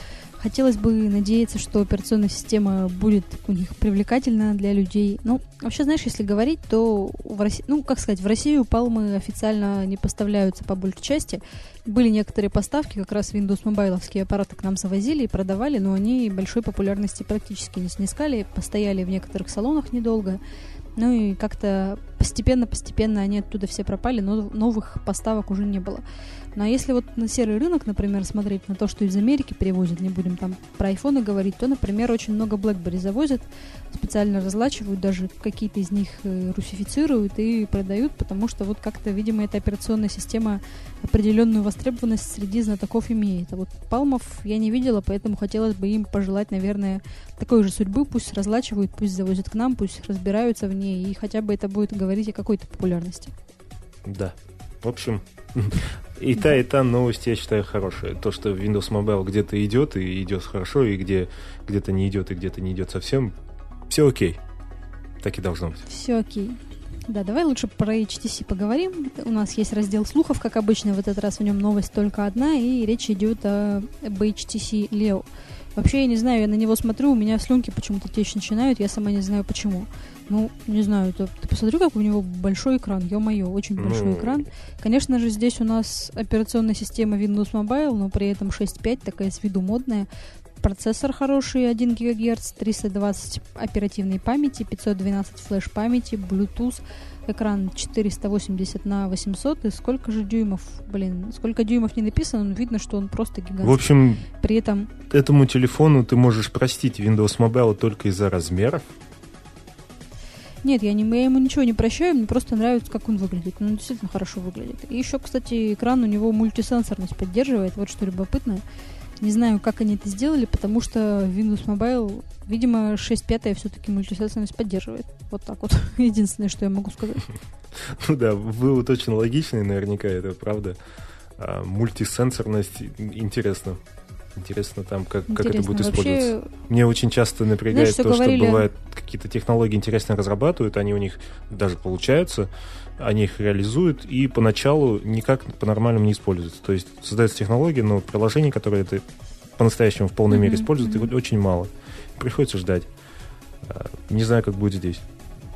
A: Хотелось бы надеяться, что операционная система будет у них привлекательна для людей. Ну, вообще, знаешь, если говорить, то в России, ну, как сказать, в Россию Palm официально не поставляются по большей части. Были некоторые поставки, как раз Windows Mobile-овские аппараты к нам завозили и продавали, но они большой популярности практически не снискали, постояли в некоторых салонах недолго. Ну и как-то постепенно-постепенно они оттуда все пропали, но новых поставок уже не было. Ну а если вот на серый рынок, например, смотреть на то, что из Америки перевозят, не будем там про айфоны говорить, то, например, очень много BlackBerry завозят, специально разлачивают, даже какие-то из них русифицируют и продают, потому что вот как-то, видимо, эта операционная система определенную востребованность среди знатоков имеет. А вот Palm'ов я не видела, поэтому хотелось бы им пожелать, наверное, такой же судьбы, пусть разлачивают, пусть завозят к нам, пусть разбираются в ней, и хотя бы это будет говорить о какой-то популярности.
B: Да. В общем, и та, и та новость, я считаю, хорошая. То, что Windows Mobile где-то идет, и идет хорошо, и где, где-то не идет, и где-то не идет совсем, все окей. Так и должно быть.
A: Все окей. Да, давай лучше про эйч ти си поговорим. У нас есть раздел слухов, как обычно, в этот раз в нем новость только одна, и речь идет об эйч ти си Leo. Вообще, я не знаю, я на него смотрю, у меня слюнки почему-то течь начинают, я сама не знаю почему. Ну, не знаю, это, ты посмотри, как у него большой экран, ё-моё, очень большой ну... экран. Конечно же, здесь у нас операционная система Windows Mobile, но при этом шесть пять, такая с виду модная. Процессор хороший, один гигагерц, триста двадцать оперативной памяти, пятьсот двенадцать флеш-памяти, Bluetooth, экран четыреста восемьдесят на восемьсот, и сколько же дюймов, блин, сколько дюймов не написано, но видно, что он просто гигантский.
B: В общем,
A: при этом...
B: этому телефону ты можешь простить Windows Mobile только из-за размеров?
A: Нет, я, не, я ему ничего не прощаю, мне просто нравится, как он выглядит. Он действительно хорошо выглядит. И еще, кстати, экран у него мультисенсорность поддерживает, вот что любопытно. Не знаю, как они это сделали, потому что Windows Mobile, видимо, шесть пять все-таки мультисенсорность поддерживает. Вот так вот. Единственное, что я могу сказать.
B: Ну да, вывод очень логичный, наверняка, это правда. А, мультисенсорность, интересно. Интересно там, как, как это будет использоваться. Вообще... Мне очень часто напрягает Знаешь, то, что, говорили... что бывает, какие-то технологии интересно разрабатывают, они у них даже получаются, они их реализуют, и поначалу никак по-нормальному не используются. То есть создается технология, но приложений, которые это по-настоящему в полной mm-hmm. мере используют, mm-hmm. их очень мало. Приходится ждать. Не знаю, как будет здесь.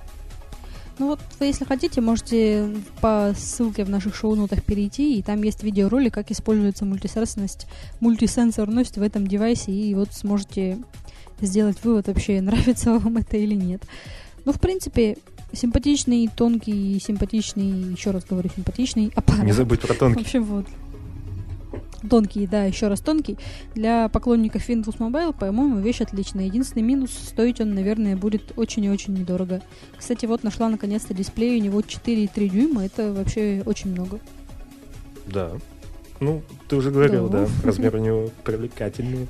A: Ну вот, если хотите, можете по ссылке в наших шоу-нотах перейти, и там есть видеоролик, как используется мультисенсорность, мультисенсорность в этом девайсе, и вот сможете сделать вывод, вообще нравится вам это или нет. Ну, в принципе, симпатичный, тонкий, симпатичный, еще раз говорю, симпатичный аппарат.
B: Не забудь про тонкий.
A: В общем, вот. Тонкий, да, еще раз тонкий. Для поклонников Windows Mobile, по-моему, вещь отличная. Единственный минус, стоить он, наверное, будет очень и очень недорого. Кстати, вот нашла наконец-то дисплей, у него четыре и три дюйма, это вообще очень много.
B: Да. Ну, ты уже говорил, да, да. Размер у него привлекательный.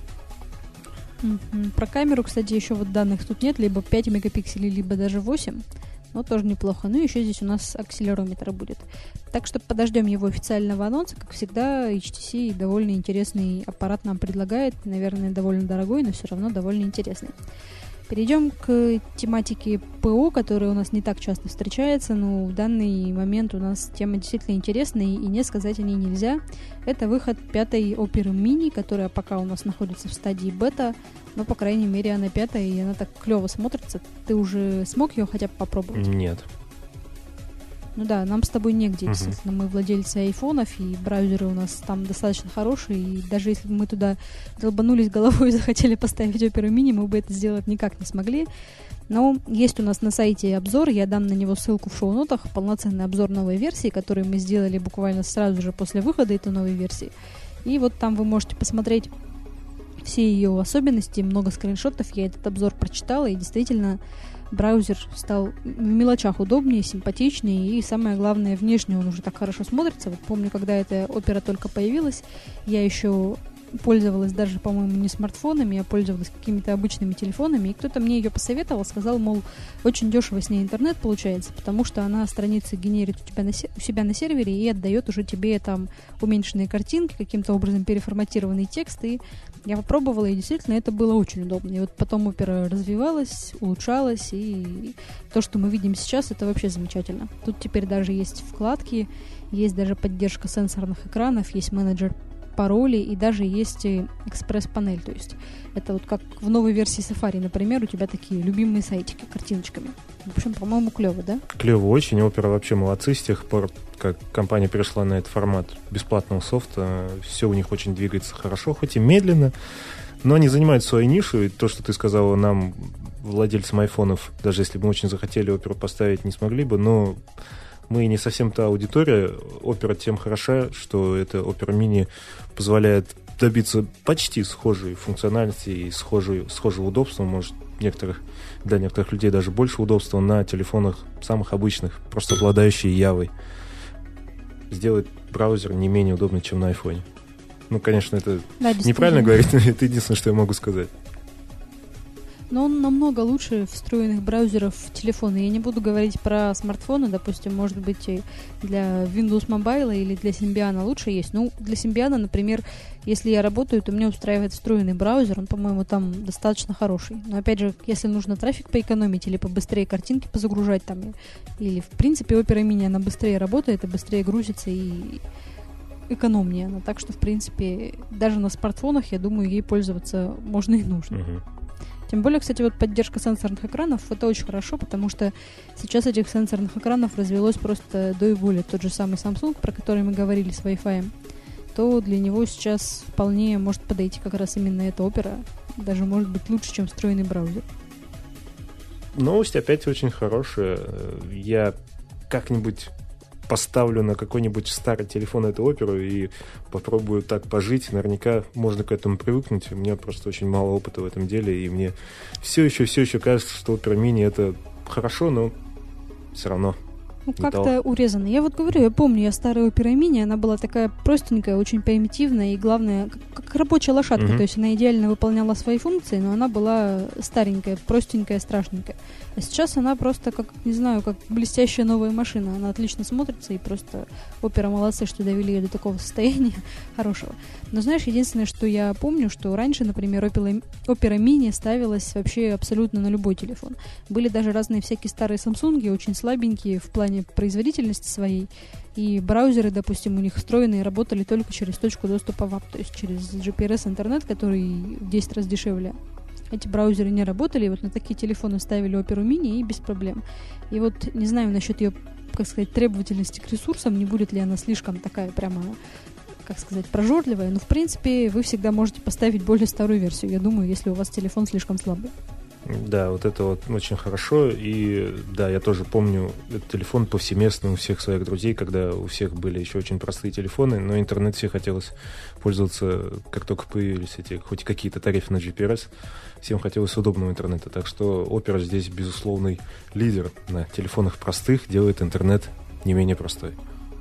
A: Про камеру, кстати, еще вот данных тут нет, либо пять мегапикселей, либо даже восемь. Но тоже неплохо. Ну и еще здесь у нас акселерометр будет. Так что подождем его официального анонса. Как всегда, эйч ти си довольно интересный аппарат нам предлагает. Наверное, довольно дорогой, но все равно довольно интересный. Перейдем к тематике ПО, которая у нас не так часто встречается, но в данный момент у нас тема действительно интересная, и не сказать о ней нельзя. Это выход пятой Opera Mini, которая пока у нас находится в стадии бета, но, по крайней мере, она пятая, и она так клево смотрится. Ты уже смог ее хотя бы попробовать?
B: Нет.
A: Ну да, нам с тобой негде,
B: uh-huh.
A: действительно. Мы владельцы айфонов, и браузеры у нас там достаточно хорошие, и даже если бы мы туда долбанулись головой и захотели поставить Opera Mini, мы бы это сделать никак не смогли. Но есть у нас на сайте обзор, я дам на него ссылку в шоу-нотах, полноценный обзор новой версии, который мы сделали буквально сразу же после выхода этой новой версии. И вот там вы можете посмотреть все ее особенности, много скриншотов, я этот обзор прочитала, и действительно браузер стал в мелочах удобнее, симпатичнее, и самое главное, внешне он уже так хорошо смотрится. Вот помню, когда эта Opera только появилась, я еще пользовалась даже, по-моему, не смартфонами, я пользовалась какими-то обычными телефонами, и кто-то мне ее посоветовал, сказал, мол, очень дешево с ней интернет получается, потому что она страницы генерит у тебя на се- у себя на сервере и отдает уже тебе там уменьшенные картинки, каким-то образом переформатированный текст, и я попробовала, и действительно это было очень удобно. И вот потом Opera развивалась, улучшалась, и то, что мы видим сейчас, это вообще замечательно. Тут теперь даже есть вкладки, есть даже поддержка сенсорных экранов, есть менеджер пароли, и даже есть экспресс-панель. То есть это вот как в новой версии Safari, например, у тебя такие любимые сайтики картиночками. В общем, по-моему, клево, да?
B: Клево очень. Opera вообще молодцы с тех пор, как компания перешла на этот формат бесплатного софта. Все у них очень двигается хорошо, хоть и медленно, но они занимают свою нишу. И то, что ты сказала, нам, владельцам айфонов, даже если бы мы очень захотели Opera поставить, не смогли бы, но мы не совсем та аудитория. Opera тем хороша, что эта Opera Mini позволяет добиться почти схожей функциональности и схожей, схожего удобства, может, некоторых, для некоторых людей даже больше удобства на телефонах самых обычных, просто обладающие Явой. Сделать браузер не менее удобный, чем на айфоне. Ну, конечно, это да, неправильно говорить, но это единственное, что я могу сказать.
A: Но он намного лучше встроенных браузеров в телефоны. Я не буду говорить про смартфоны, допустим, может быть, для Windows Mobile или для Symbian лучше есть. Ну, для Symbian, например, если я работаю, то меня устраивает встроенный браузер, он, по-моему, там достаточно хороший. Но, опять же, если нужно трафик поэкономить или побыстрее картинки позагружать там, или, в принципе, Opera Mini, она быстрее работает и быстрее грузится, и экономнее она. Так что, в принципе, даже на смартфонах, я думаю, ей пользоваться можно и нужно. Uh-huh. Тем более, кстати, вот поддержка сенсорных экранов, это очень хорошо, потому что сейчас этих сенсорных экранов развелось просто до и более. Тот же самый Samsung, про который мы говорили с Wi-Fi, то для него сейчас вполне может подойти как раз именно эта Opera, даже может быть лучше, чем встроенный браузер.
B: Новость опять очень хорошая. Я как-нибудь поставлю на какой-нибудь старый телефон эту оперу и попробую так пожить. Наверняка можно к этому привыкнуть. У меня просто очень мало опыта в этом деле, и мне все еще, все еще кажется, что Opera Mini это хорошо, но все равно.
A: Ну, как-то урезано. Я вот говорю, я помню, я старая Opera Mini, она была такая простенькая, очень примитивная, и главное, как, как рабочая лошадка, mm-hmm. то есть она идеально выполняла свои функции, но она была старенькая, простенькая, страшненькая. А сейчас она просто как, не знаю, как блестящая новая машина. Она отлично смотрится, и просто Opera молодцы, что довели ее до такого состояния хорошего. Но знаешь, единственное, что я помню, что раньше, например, Opera, Opera Mini ставилась вообще абсолютно на любой телефон. Были даже разные всякие старые Samsung, очень слабенькие в плане производительности своей, и браузеры, допустим, у них встроенные работали только через точку доступа в ап, то есть через джи пи ар эс интернет, который в десять раз дешевле. Эти браузеры не работали, и вот на такие телефоны ставили Opera Mini и без проблем. И вот не знаю насчет ее, как сказать, требовательности к ресурсам, не будет ли она слишком такая прямо, как сказать, прожорливая, но в принципе вы всегда можете поставить более старую версию, я думаю, если у вас телефон слишком слабый.
B: Да, вот это вот очень хорошо. И да, я тоже помню этот телефон повсеместно у всех своих друзей, когда у всех были еще очень простые телефоны, но интернет все хотелось пользоваться, как только появились эти хоть какие-то тарифы на джи пи ар эс, всем хотелось удобного интернета. Так что Opera здесь безусловный лидер на телефонах простых, делает интернет не менее простой.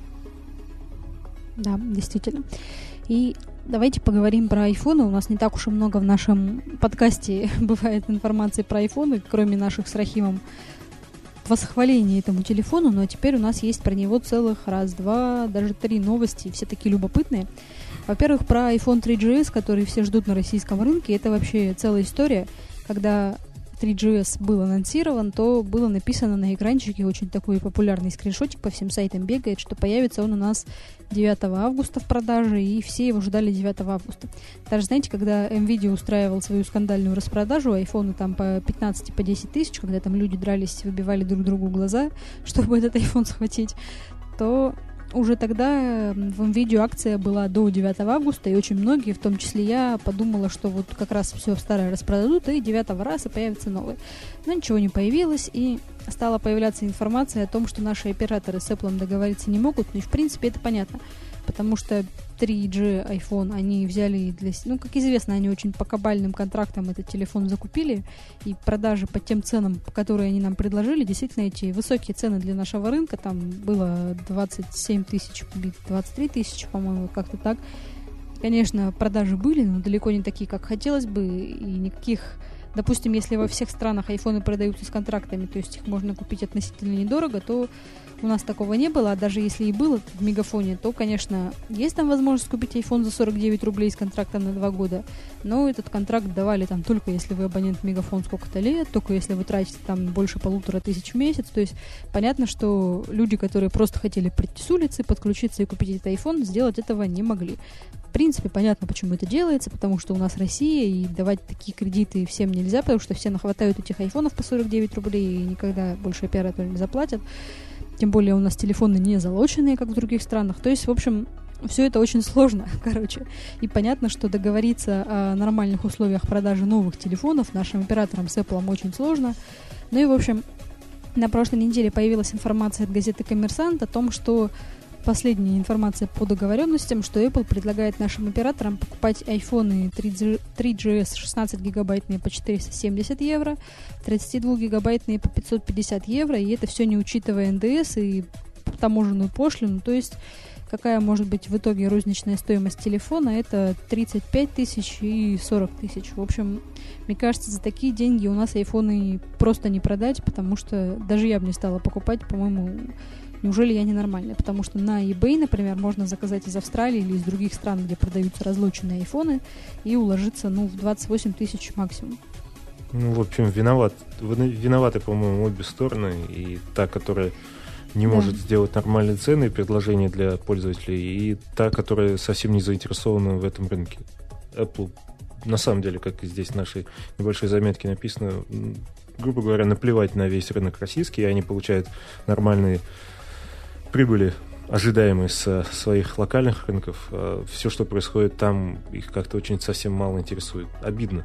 A: Да, действительно. И давайте поговорим про айфоны. У нас не так уж и много в нашем подкасте бывает информации про айфоны, кроме наших с Рахимом восхвалений этому телефону, но теперь у нас есть про него целых раз, два, даже три новости, все такие любопытные. Во-первых, про iPhone три джи эс, который все ждут на российском рынке. Это вообще целая история. Когда три джи эс был анонсирован, то было написано на экранчике, очень такой популярный скриншотик по всем сайтам бегает, что появится он у нас девятого августа в продаже, и все его ждали девятого августа. Даже, знаете, когда NVIDIA устраивал свою скандальную распродажу, айфоны там по пятнадцать, по десять тысяч, когда там люди дрались, выбивали друг другу глаза, чтобы этот iPhone схватить, то уже тогда в NVIDIA акция была до девятого августа, и очень многие, в том числе я, подумала, что вот как раз все старое распродадут, и девятого раз и появится новый. Но ничего не появилось, и стала появляться информация о том, что наши операторы с Apple договориться не могут, ну и в принципе это понятно, потому что три джи iPhone они взяли для... Ну, как известно, они очень по кабальным контрактам этот телефон закупили, и продажи по тем ценам, которые они нам предложили, действительно эти высокие цены для нашего рынка, там было двадцать семь тысяч, двадцать три тысячи, по-моему, как-то так. Конечно, продажи были, но далеко не такие, как хотелось бы, и никаких... Допустим, если во всех странах айфоны продаются с контрактами, то есть их можно купить относительно недорого, то у нас такого не было, а даже если и было в Мегафоне, то, конечно, есть там возможность купить iPhone за сорок девять рублей с контрактом на два года, но этот контракт давали там только если вы абонент Мегафон сколько-то лет, только если вы тратите там больше полутора тысяч в месяц, то есть понятно, что люди, которые просто хотели прийти с улицы, подключиться и купить этот iPhone, сделать этого не могли. принципе, понятно, почему это делается, потому что у нас Россия, и давать такие кредиты всем нельзя, потому что все нахватают этих айфонов по сорок девять рублей и никогда больше операторы не заплатят. Тем более у нас телефоны не залоченные, как в других странах. То есть, в общем, все это очень сложно, короче. И понятно, что договориться о нормальных условиях продажи новых телефонов нашим операторам с Apple очень сложно. Ну и, в общем, на прошлой неделе появилась информация от газеты «Коммерсант» о том, что последняя информация по договоренностям, что Apple предлагает нашим операторам покупать айфоны три джи эс шестнадцать гигабайтные по четыреста семьдесят евро, тридцать два гигабайтные по пятьсот пятьдесят евро, и это все не учитывая эн дэ эс и таможенную пошлину, то есть какая может быть в итоге розничная стоимость телефона, это тридцать пять тысяч и сорок тысяч. В общем, мне кажется, за такие деньги у нас айфоны просто не продать, потому что даже я бы не стала покупать, по-моему, неужели я ненормальная? Потому что на eBay, например, можно заказать из Австралии или из других стран, где продаются разлоченные айфоны, и уложиться, ну, в двадцать восемь тысяч максимум.
B: Ну, в общем, виноват, виноваты, по-моему, обе стороны. И та, которая не да. может сделать нормальные цены и предложения для пользователей, и та, которая совсем не заинтересована в этом рынке. Apple, на самом деле, как и здесь в нашей небольшой заметке написано, грубо говоря, наплевать на весь рынок российский, и они получают нормальные прибыли, ожидаемые со своих локальных рынков. А все, что происходит там, их как-то очень совсем мало интересует. Обидно.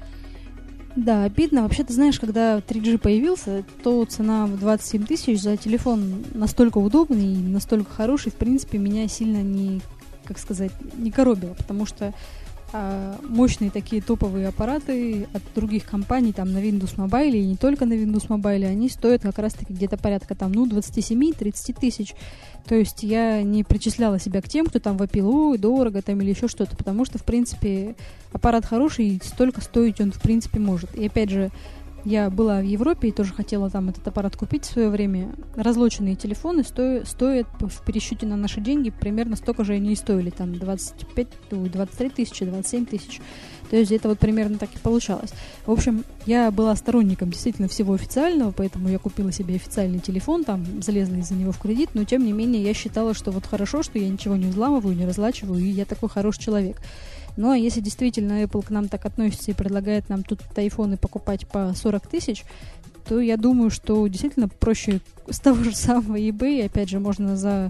A: Да, обидно. Вообще, ты знаешь, когда три джи появился, то цена в двадцать семь тысяч за телефон настолько удобный и настолько хороший, в принципе, меня сильно не, как сказать, не коробило, потому что а, мощные такие топовые аппараты от других компаний, там, на Windows Mobile и не только на Windows Mobile, они стоят как раз-таки где-то порядка, там, ну, двадцать семь - тридцать тысяч. То есть я не причисляла себя к тем, кто там вопил, ой, дорого там или еще что-то, потому что, в принципе, аппарат хороший, и столько стоить он, в принципе, может. И опять же, я была в Европе и тоже хотела там этот аппарат купить в свое время. Разлоченные телефоны стоят, стоят в пересчете на наши деньги примерно столько же они и стоили, там двадцать пять, двадцать три тысячи, двадцать семь тысяч. То есть это вот примерно так и получалось. В общем, я была сторонником действительно всего официального, поэтому я купила себе официальный телефон, там залезла из-за него в кредит, но тем не менее я считала, что вот хорошо, что я ничего не взламываю, не разлачиваю, и я такой хороший человек. Ну, а если действительно Apple к нам так относится и предлагает нам тут айфоны покупать по сорок тысяч, то я думаю, что действительно проще с того же самого eBay, опять же, можно за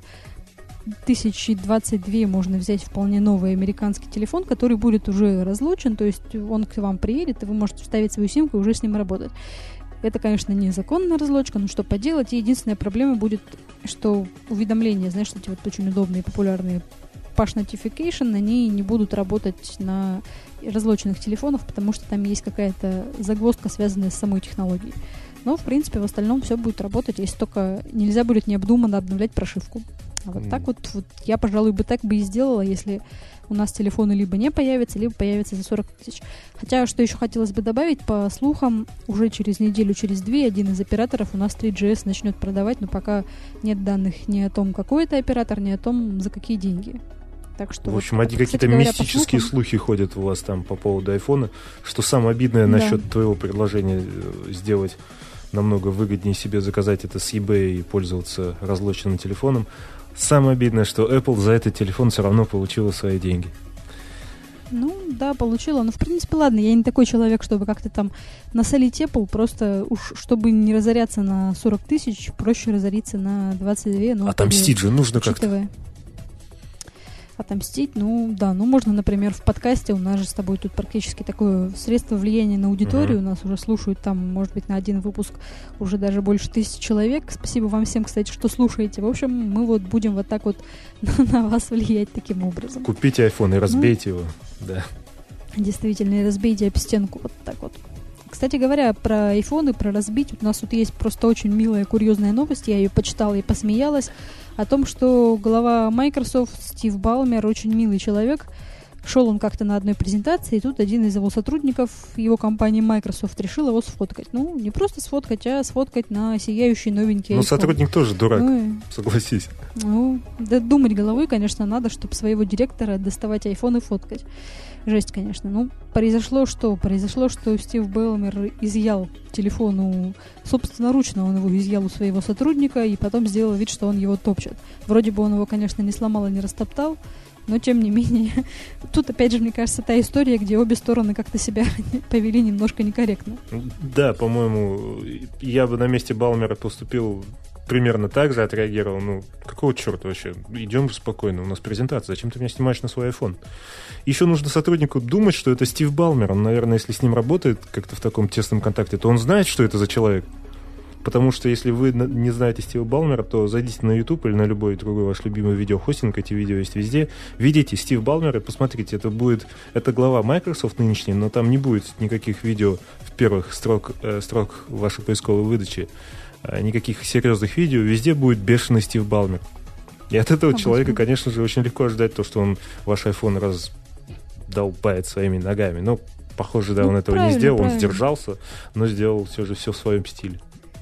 A: тысячи двадцать две можно взять вполне новый американский телефон, который будет уже разлучен, то есть он к вам приедет, и вы можете вставить свою симку и уже с ним работать. Это, конечно, незаконная разлочка, но что поделать. И единственная проблема будет, что уведомления, знаешь, эти вот очень удобные, популярные push notification, они не будут работать на разлоченных телефонах, потому что там есть какая-то загвоздка, связанная с самой технологией. Но, в принципе, в остальном все будет работать, если только нельзя будет необдуманно обновлять прошивку. А вот mm. так вот, вот я, пожалуй, бы так бы и сделала, если у нас телефоны либо не появятся, либо появятся за сорок тысяч. Хотя, что еще хотелось бы добавить, по слухам, уже через неделю, через две, один из операторов у нас три джи эс начнет продавать, но пока нет данных ни о том, какой это оператор, ни о том, за какие деньги. Так что,
B: в общем,
A: вот,
B: одни какие-то говоря, мистические слухам... слухи ходят у вас там по поводу айфона, что самое обидное да. насчет твоего предложения сделать намного выгоднее себе заказать это с eBay и пользоваться разлоченным телефоном. Самое обидное, что Apple за этот телефон все равно получила свои деньги.
A: Ну, да, получила. Но, в принципе, ладно, я не такой человек, чтобы как-то там насолить Apple. Просто уж, чтобы не разоряться на сорок тысяч, проще разориться на двадцать два. Ну,
B: отомстить же нужно
A: учитывая... как-то. Отомстить, ну да, ну можно, например, в подкасте, у нас же с тобой тут практически такое средство влияния на аудиторию, uh-huh. нас уже слушают там, может быть, на один выпуск уже даже больше тысячи человек. Спасибо вам всем, кстати, что слушаете. В общем, мы вот будем вот так вот на вас влиять таким образом.
B: Купите айфон и разбейте ну, его, да.
A: Действительно, и разбейте об стенку вот так вот. Кстати говоря, про айфоны, про разбить, у нас тут есть просто очень милая, курьезная новость, я ее почитала и посмеялась, о том, что глава Microsoft Стив Балмер, очень милый человек, шел он как-то на одной презентации, и тут один из его сотрудников его компании Microsoft решил его сфоткать. Ну, не просто сфоткать, а сфоткать на сияющий новенький iPhone.
B: Ну, сотрудник тоже дурак, ну, согласись.
A: Ну, да, думать головой, конечно, надо, чтобы своего директора доставать iPhone и фоткать. Жесть, конечно. Ну, произошло что? Произошло, что Стив Балмер изъял телефон у... Собственноручно он его изъял у своего сотрудника и потом сделал вид, что он его топчет. Вроде бы он его, конечно, не сломал и не растоптал, но тем не менее, тут опять же, мне кажется, та история, где обе стороны как-то себя повели немножко некорректно.
B: Да, по-моему, я бы на месте Балмера поступил примерно так же, отреагировал. Ну, какого черта вообще? Идем спокойно, у нас презентация. Зачем ты меня снимаешь на свой iPhone? Еще нужно сотруднику думать, что это Стив Балмер. Он, наверное, если с ним работает как-то в таком тесном контакте, то он знает, что это за человек. Потому что если вы не знаете Стива Балмера, то зайдите на YouTube или на любой другой ваш любимый видеохостинг, эти видео есть везде, видите Стив Балмер и посмотрите, это будет, это глава Microsoft нынешний, но там не будет никаких видео в первых строк, э, строк вашей поисковой выдачи, э, никаких серьезных видео, везде будет бешеный Стив Балмер. И от этого а человека, господи. Конечно же, очень легко ожидать то, что он ваш iPhone раздолбает своими ногами. Но, похоже, да, ну, он этого не сделал, правильно. Он сдержался, но сделал все же все в своем стиле.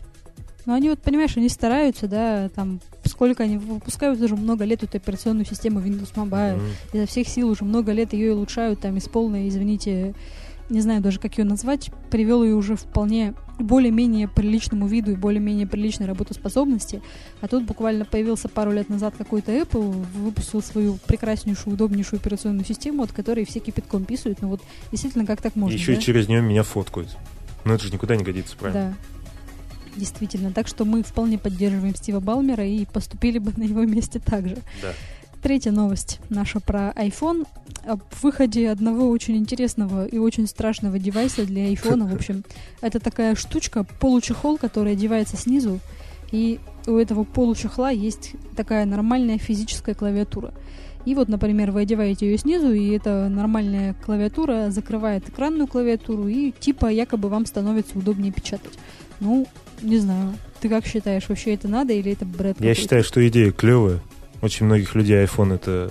A: Ну, они вот, понимаешь, они стараются, да, там, сколько они выпускают уже много лет эту операционную систему Windows Mobile, mm-hmm. изо всех сил уже много лет ее улучшают, там, из полной, извините, не знаю даже, как ее назвать, привел ее уже вполне более-менее приличному виду и более-менее приличной работоспособности, а тут буквально появился пару лет назад какой-то Apple, выпустил свою прекраснейшую, удобнейшую операционную систему, от которой все кипятком писают, ну вот, действительно, как так можно,
B: еще
A: да?
B: И через нее меня фоткают. Ну, это же никуда не годится, правильно?
A: Да. Действительно. Так что мы вполне поддерживаем Стива Балмера и поступили бы на его месте так же.
B: Да.
A: Третья новость наша про iPhone. Об выходе одного очень интересного и очень страшного девайса для iPhone. В общем, это такая штучка, получехол, который одевается снизу. И у этого получехла есть такая нормальная физическая клавиатура. И вот, например, вы одеваете ее снизу, и эта нормальная клавиатура закрывает экранную клавиатуру, и типа якобы вам становится удобнее печатать. Ну, не знаю. Ты как считаешь, вообще это надо или это бред какой-то?
B: Я считаю, что идея клевая. Очень многих людей iPhone это...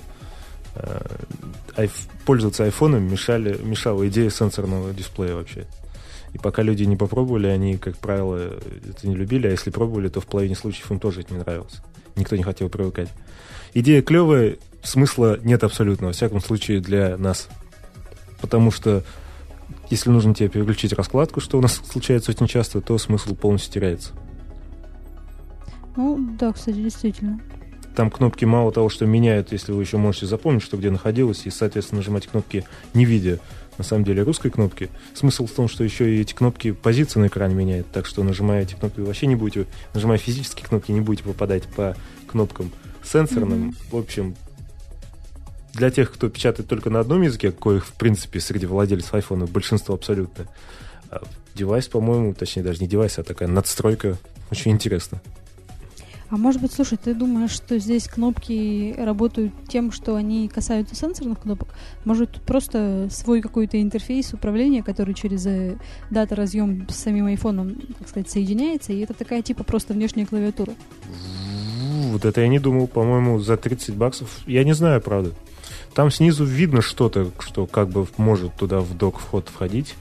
B: Э, айф, пользоваться айфоном мешали, мешала идея сенсорного дисплея вообще. И пока люди не попробовали, они, как правило, это не любили, а если пробовали, то в половине случаев им тоже это не нравилось. Никто не хотел привыкать. Идея клевая, смысла нет абсолютно, во всяком случае для нас. Потому что если нужно тебе переключить раскладку, что у нас случается очень часто, то смысл полностью теряется.
A: Ну, да, кстати, действительно.
B: Там кнопки мало того, что меняют, если вы еще можете запомнить, что где находилось, и, соответственно, нажимать кнопки, не видя, на самом деле, русской кнопки. Смысл в том, что еще и эти кнопки позиции на экране меняют, так что, нажимая эти кнопки, вы вообще не будете, нажимая физические кнопки, не будете попадать по кнопкам сенсорным. Mm-hmm. В общем, для тех, кто печатает только на одном языке, коих, в принципе, среди владельцев айфона большинство абсолютно, девайс, по-моему, точнее, даже не девайс, а такая надстройка, очень интересно.
A: А может быть, слушай, ты думаешь, что здесь кнопки работают тем, что они касаются сенсорных кнопок? Может, тут просто свой какой-то интерфейс управления, который через дата-разъем с самим айфоном, так сказать, соединяется, и это такая типа просто внешняя клавиатура?
B: Вот это я не думал, по-моему, за тридцать баксов. Я не знаю, правда. Там снизу видно что-то, что как бы может туда в док-вход входить.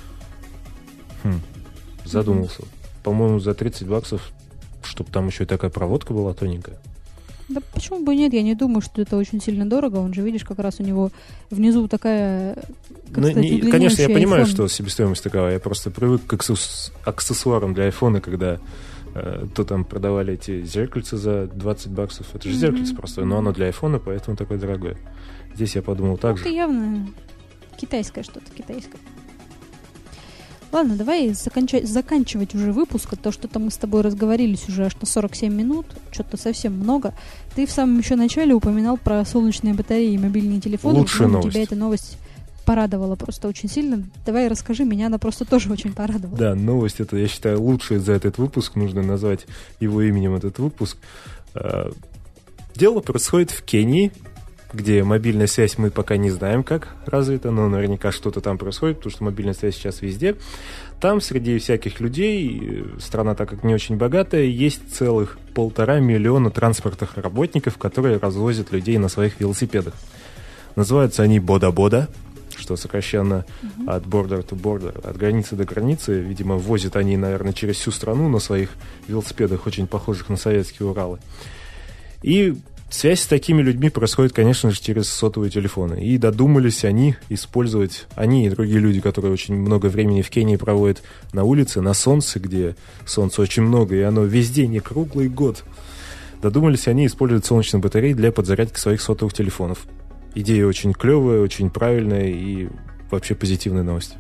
B: Хм, задумался. Mm-hmm. По-моему, за тридцать баксов, чтобы там еще и такая проводка была тоненькая.
A: Да почему бы нет? Я не думаю, что это очень сильно дорого. Он же, видишь, как раз у него внизу такая, как
B: ну,
A: сказать,
B: не, конечно, я понимаю,
A: iPhone.
B: Что себестоимость такова. Я просто привык к аксессуарам для айфона, когда э, то там продавали эти зеркальца за двадцать баксов. Это же mm-hmm. зеркальце простое, но оно для айфона, поэтому такое дорогое. Здесь я подумал так
A: ну,
B: же.
A: Это явно китайское что-то, китайское. Ладно, давай заканчивать, заканчивать уже выпуск, а то что-то мы с тобой разговорились уже аж на сорок семь минут, что-то совсем много. Ты в самом еще начале упоминал про солнечные батареи и мобильные телефоны.
B: Лучшая новость.
A: Тебя эта новость порадовала просто очень сильно. Давай расскажи, меня она просто тоже очень порадовала.
B: Да, новость это, я считаю, лучшая за этот выпуск, нужно назвать его именем этот выпуск. Дело происходит в Кении, где мобильная связь мы пока не знаем, как развита, но наверняка что-то там происходит, потому что мобильная связь сейчас везде. Там среди всяких людей, страна так как не очень богатая, есть целых полтора миллиона транспортных работников, которые развозят людей на своих велосипедах. Называются они бода-бода, что сокращенно mm-hmm. от border to border, от границы до границы. Видимо, возят они, наверное, через всю страну на своих велосипедах, очень похожих на советские Уралы. И связь с такими людьми происходит, конечно же, через сотовые телефоны. И додумались они использовать, они и другие люди, которые очень много времени в Кении проводят на улице, на солнце, где солнца очень много, и оно везде, не круглый год. Додумались они использовать солнечные батареи для подзарядки своих сотовых телефонов. идея очень клевая, очень правильная и вообще позитивная новость.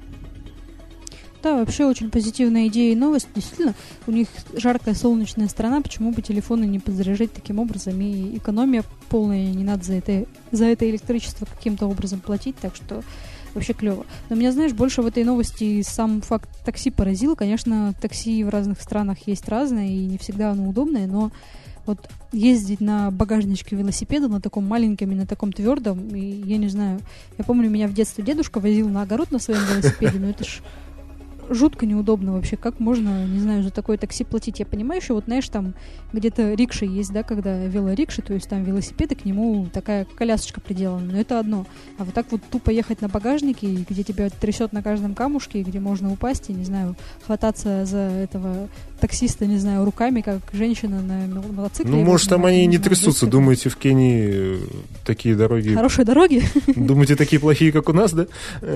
A: Да, вообще очень позитивная идея и новость. Действительно, у них жаркая солнечная страна, почему бы телефоны не подзаряжать таким образом? И экономия полная, не надо за это, за это электричество каким-то образом платить, так что вообще клево. Но меня, знаешь, больше в этой новости сам факт такси поразил. Конечно, такси в разных странах есть разное, и не всегда оно удобное, но вот ездить на багажничке велосипеда, на таком маленьком и на таком твердом, и я не знаю, я помню, меня в детстве дедушка возил на огород на своем велосипеде, но это ж жутко неудобно вообще. Как можно, не знаю, за такое такси платить? Я понимаю, еще вот, знаешь, там где-то рикши есть, да, когда велорикши, то есть там велосипеды, к нему такая колясочка приделана, но это одно. А вот так вот тупо ехать на багажнике, где тебя трясет на каждом камушке, где можно упасть и, не знаю, хвататься за этого таксиста, не знаю, руками, как женщина на мотоцикле.
B: Ну, может, там они не
A: знаю,
B: трясутся. Думаете, в Кении такие дороги...
A: Хорошие дороги?
B: Думаете, такие плохие, как у нас, да?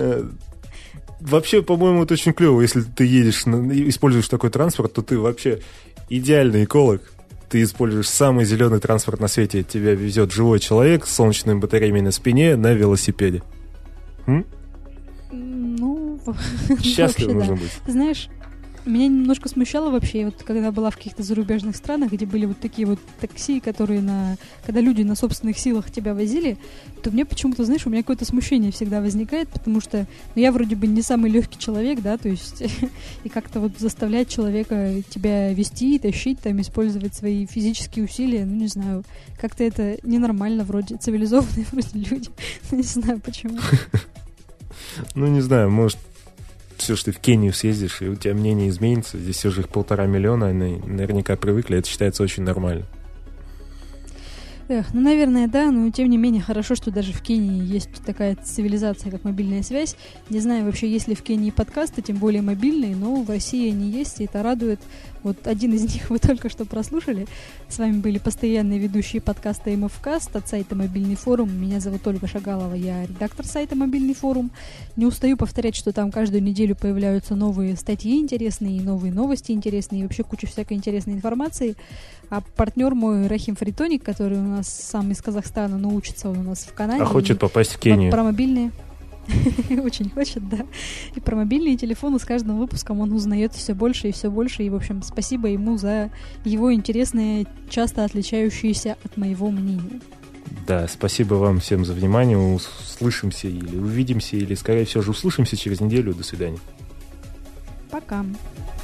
B: Вообще, по-моему, это очень клево. Если ты едешь, используешь такой транспорт, то ты вообще идеальный эколог. Ты используешь самый зеленый транспорт на свете. Тебя везет живой человек с солнечными батареями на спине на велосипеде. М?
A: Ну,
B: счастлив
A: вообще,
B: нужно
A: да.
B: быть.
A: Знаешь, меня немножко смущало вообще, вот когда была в каких-то зарубежных странах, где были вот такие вот такси, которые на... Когда люди на собственных силах тебя возили, то мне почему-то, знаешь, у меня какое-то смущение всегда возникает, потому что ну, я вроде бы не самый легкий человек, да, то есть и как-то вот заставлять человека тебя вести, тащить, там, использовать свои физические усилия, ну, не знаю, как-то это ненормально вроде, цивилизованные вроде люди, не знаю почему.
B: Ну, не знаю, может, все, что ты в Кению съездишь, и у тебя мнение изменится. Здесь все же их полтора миллиона, они наверняка привыкли, это считается очень нормально.
A: Эх, ну, наверное, да, но тем не менее хорошо, что даже в Кении есть такая цивилизация, как мобильная связь. Не знаю вообще, есть ли в Кении подкасты, тем более мобильные, но в России они есть, и это радует. Вот один из них вы только что прослушали. С вами были постоянные ведущие подкаста МФКаст от сайта «Мобильный форум». Меня зовут Ольга Шагалова, я редактор сайта «Мобильный форум». Не устаю повторять, что там каждую неделю появляются новые статьи интересные, новые новости интересные, и вообще куча всякой интересной информации. А партнер мой Рахим Фаритоник, который у нас сам из Казахстана, но учится он у нас в Канаде.
B: А хочет попасть в Кению.
A: Про мобильные... Очень хочет, да. И про мобильные телефоны с каждым выпуском он узнает все больше и все больше. И, в общем, спасибо ему за его интересные, часто отличающиеся от моего мнения.
B: Да, спасибо вам всем за внимание. Услышимся или увидимся, или, скорее всего, же услышимся через неделю. До свидания.
A: Пока.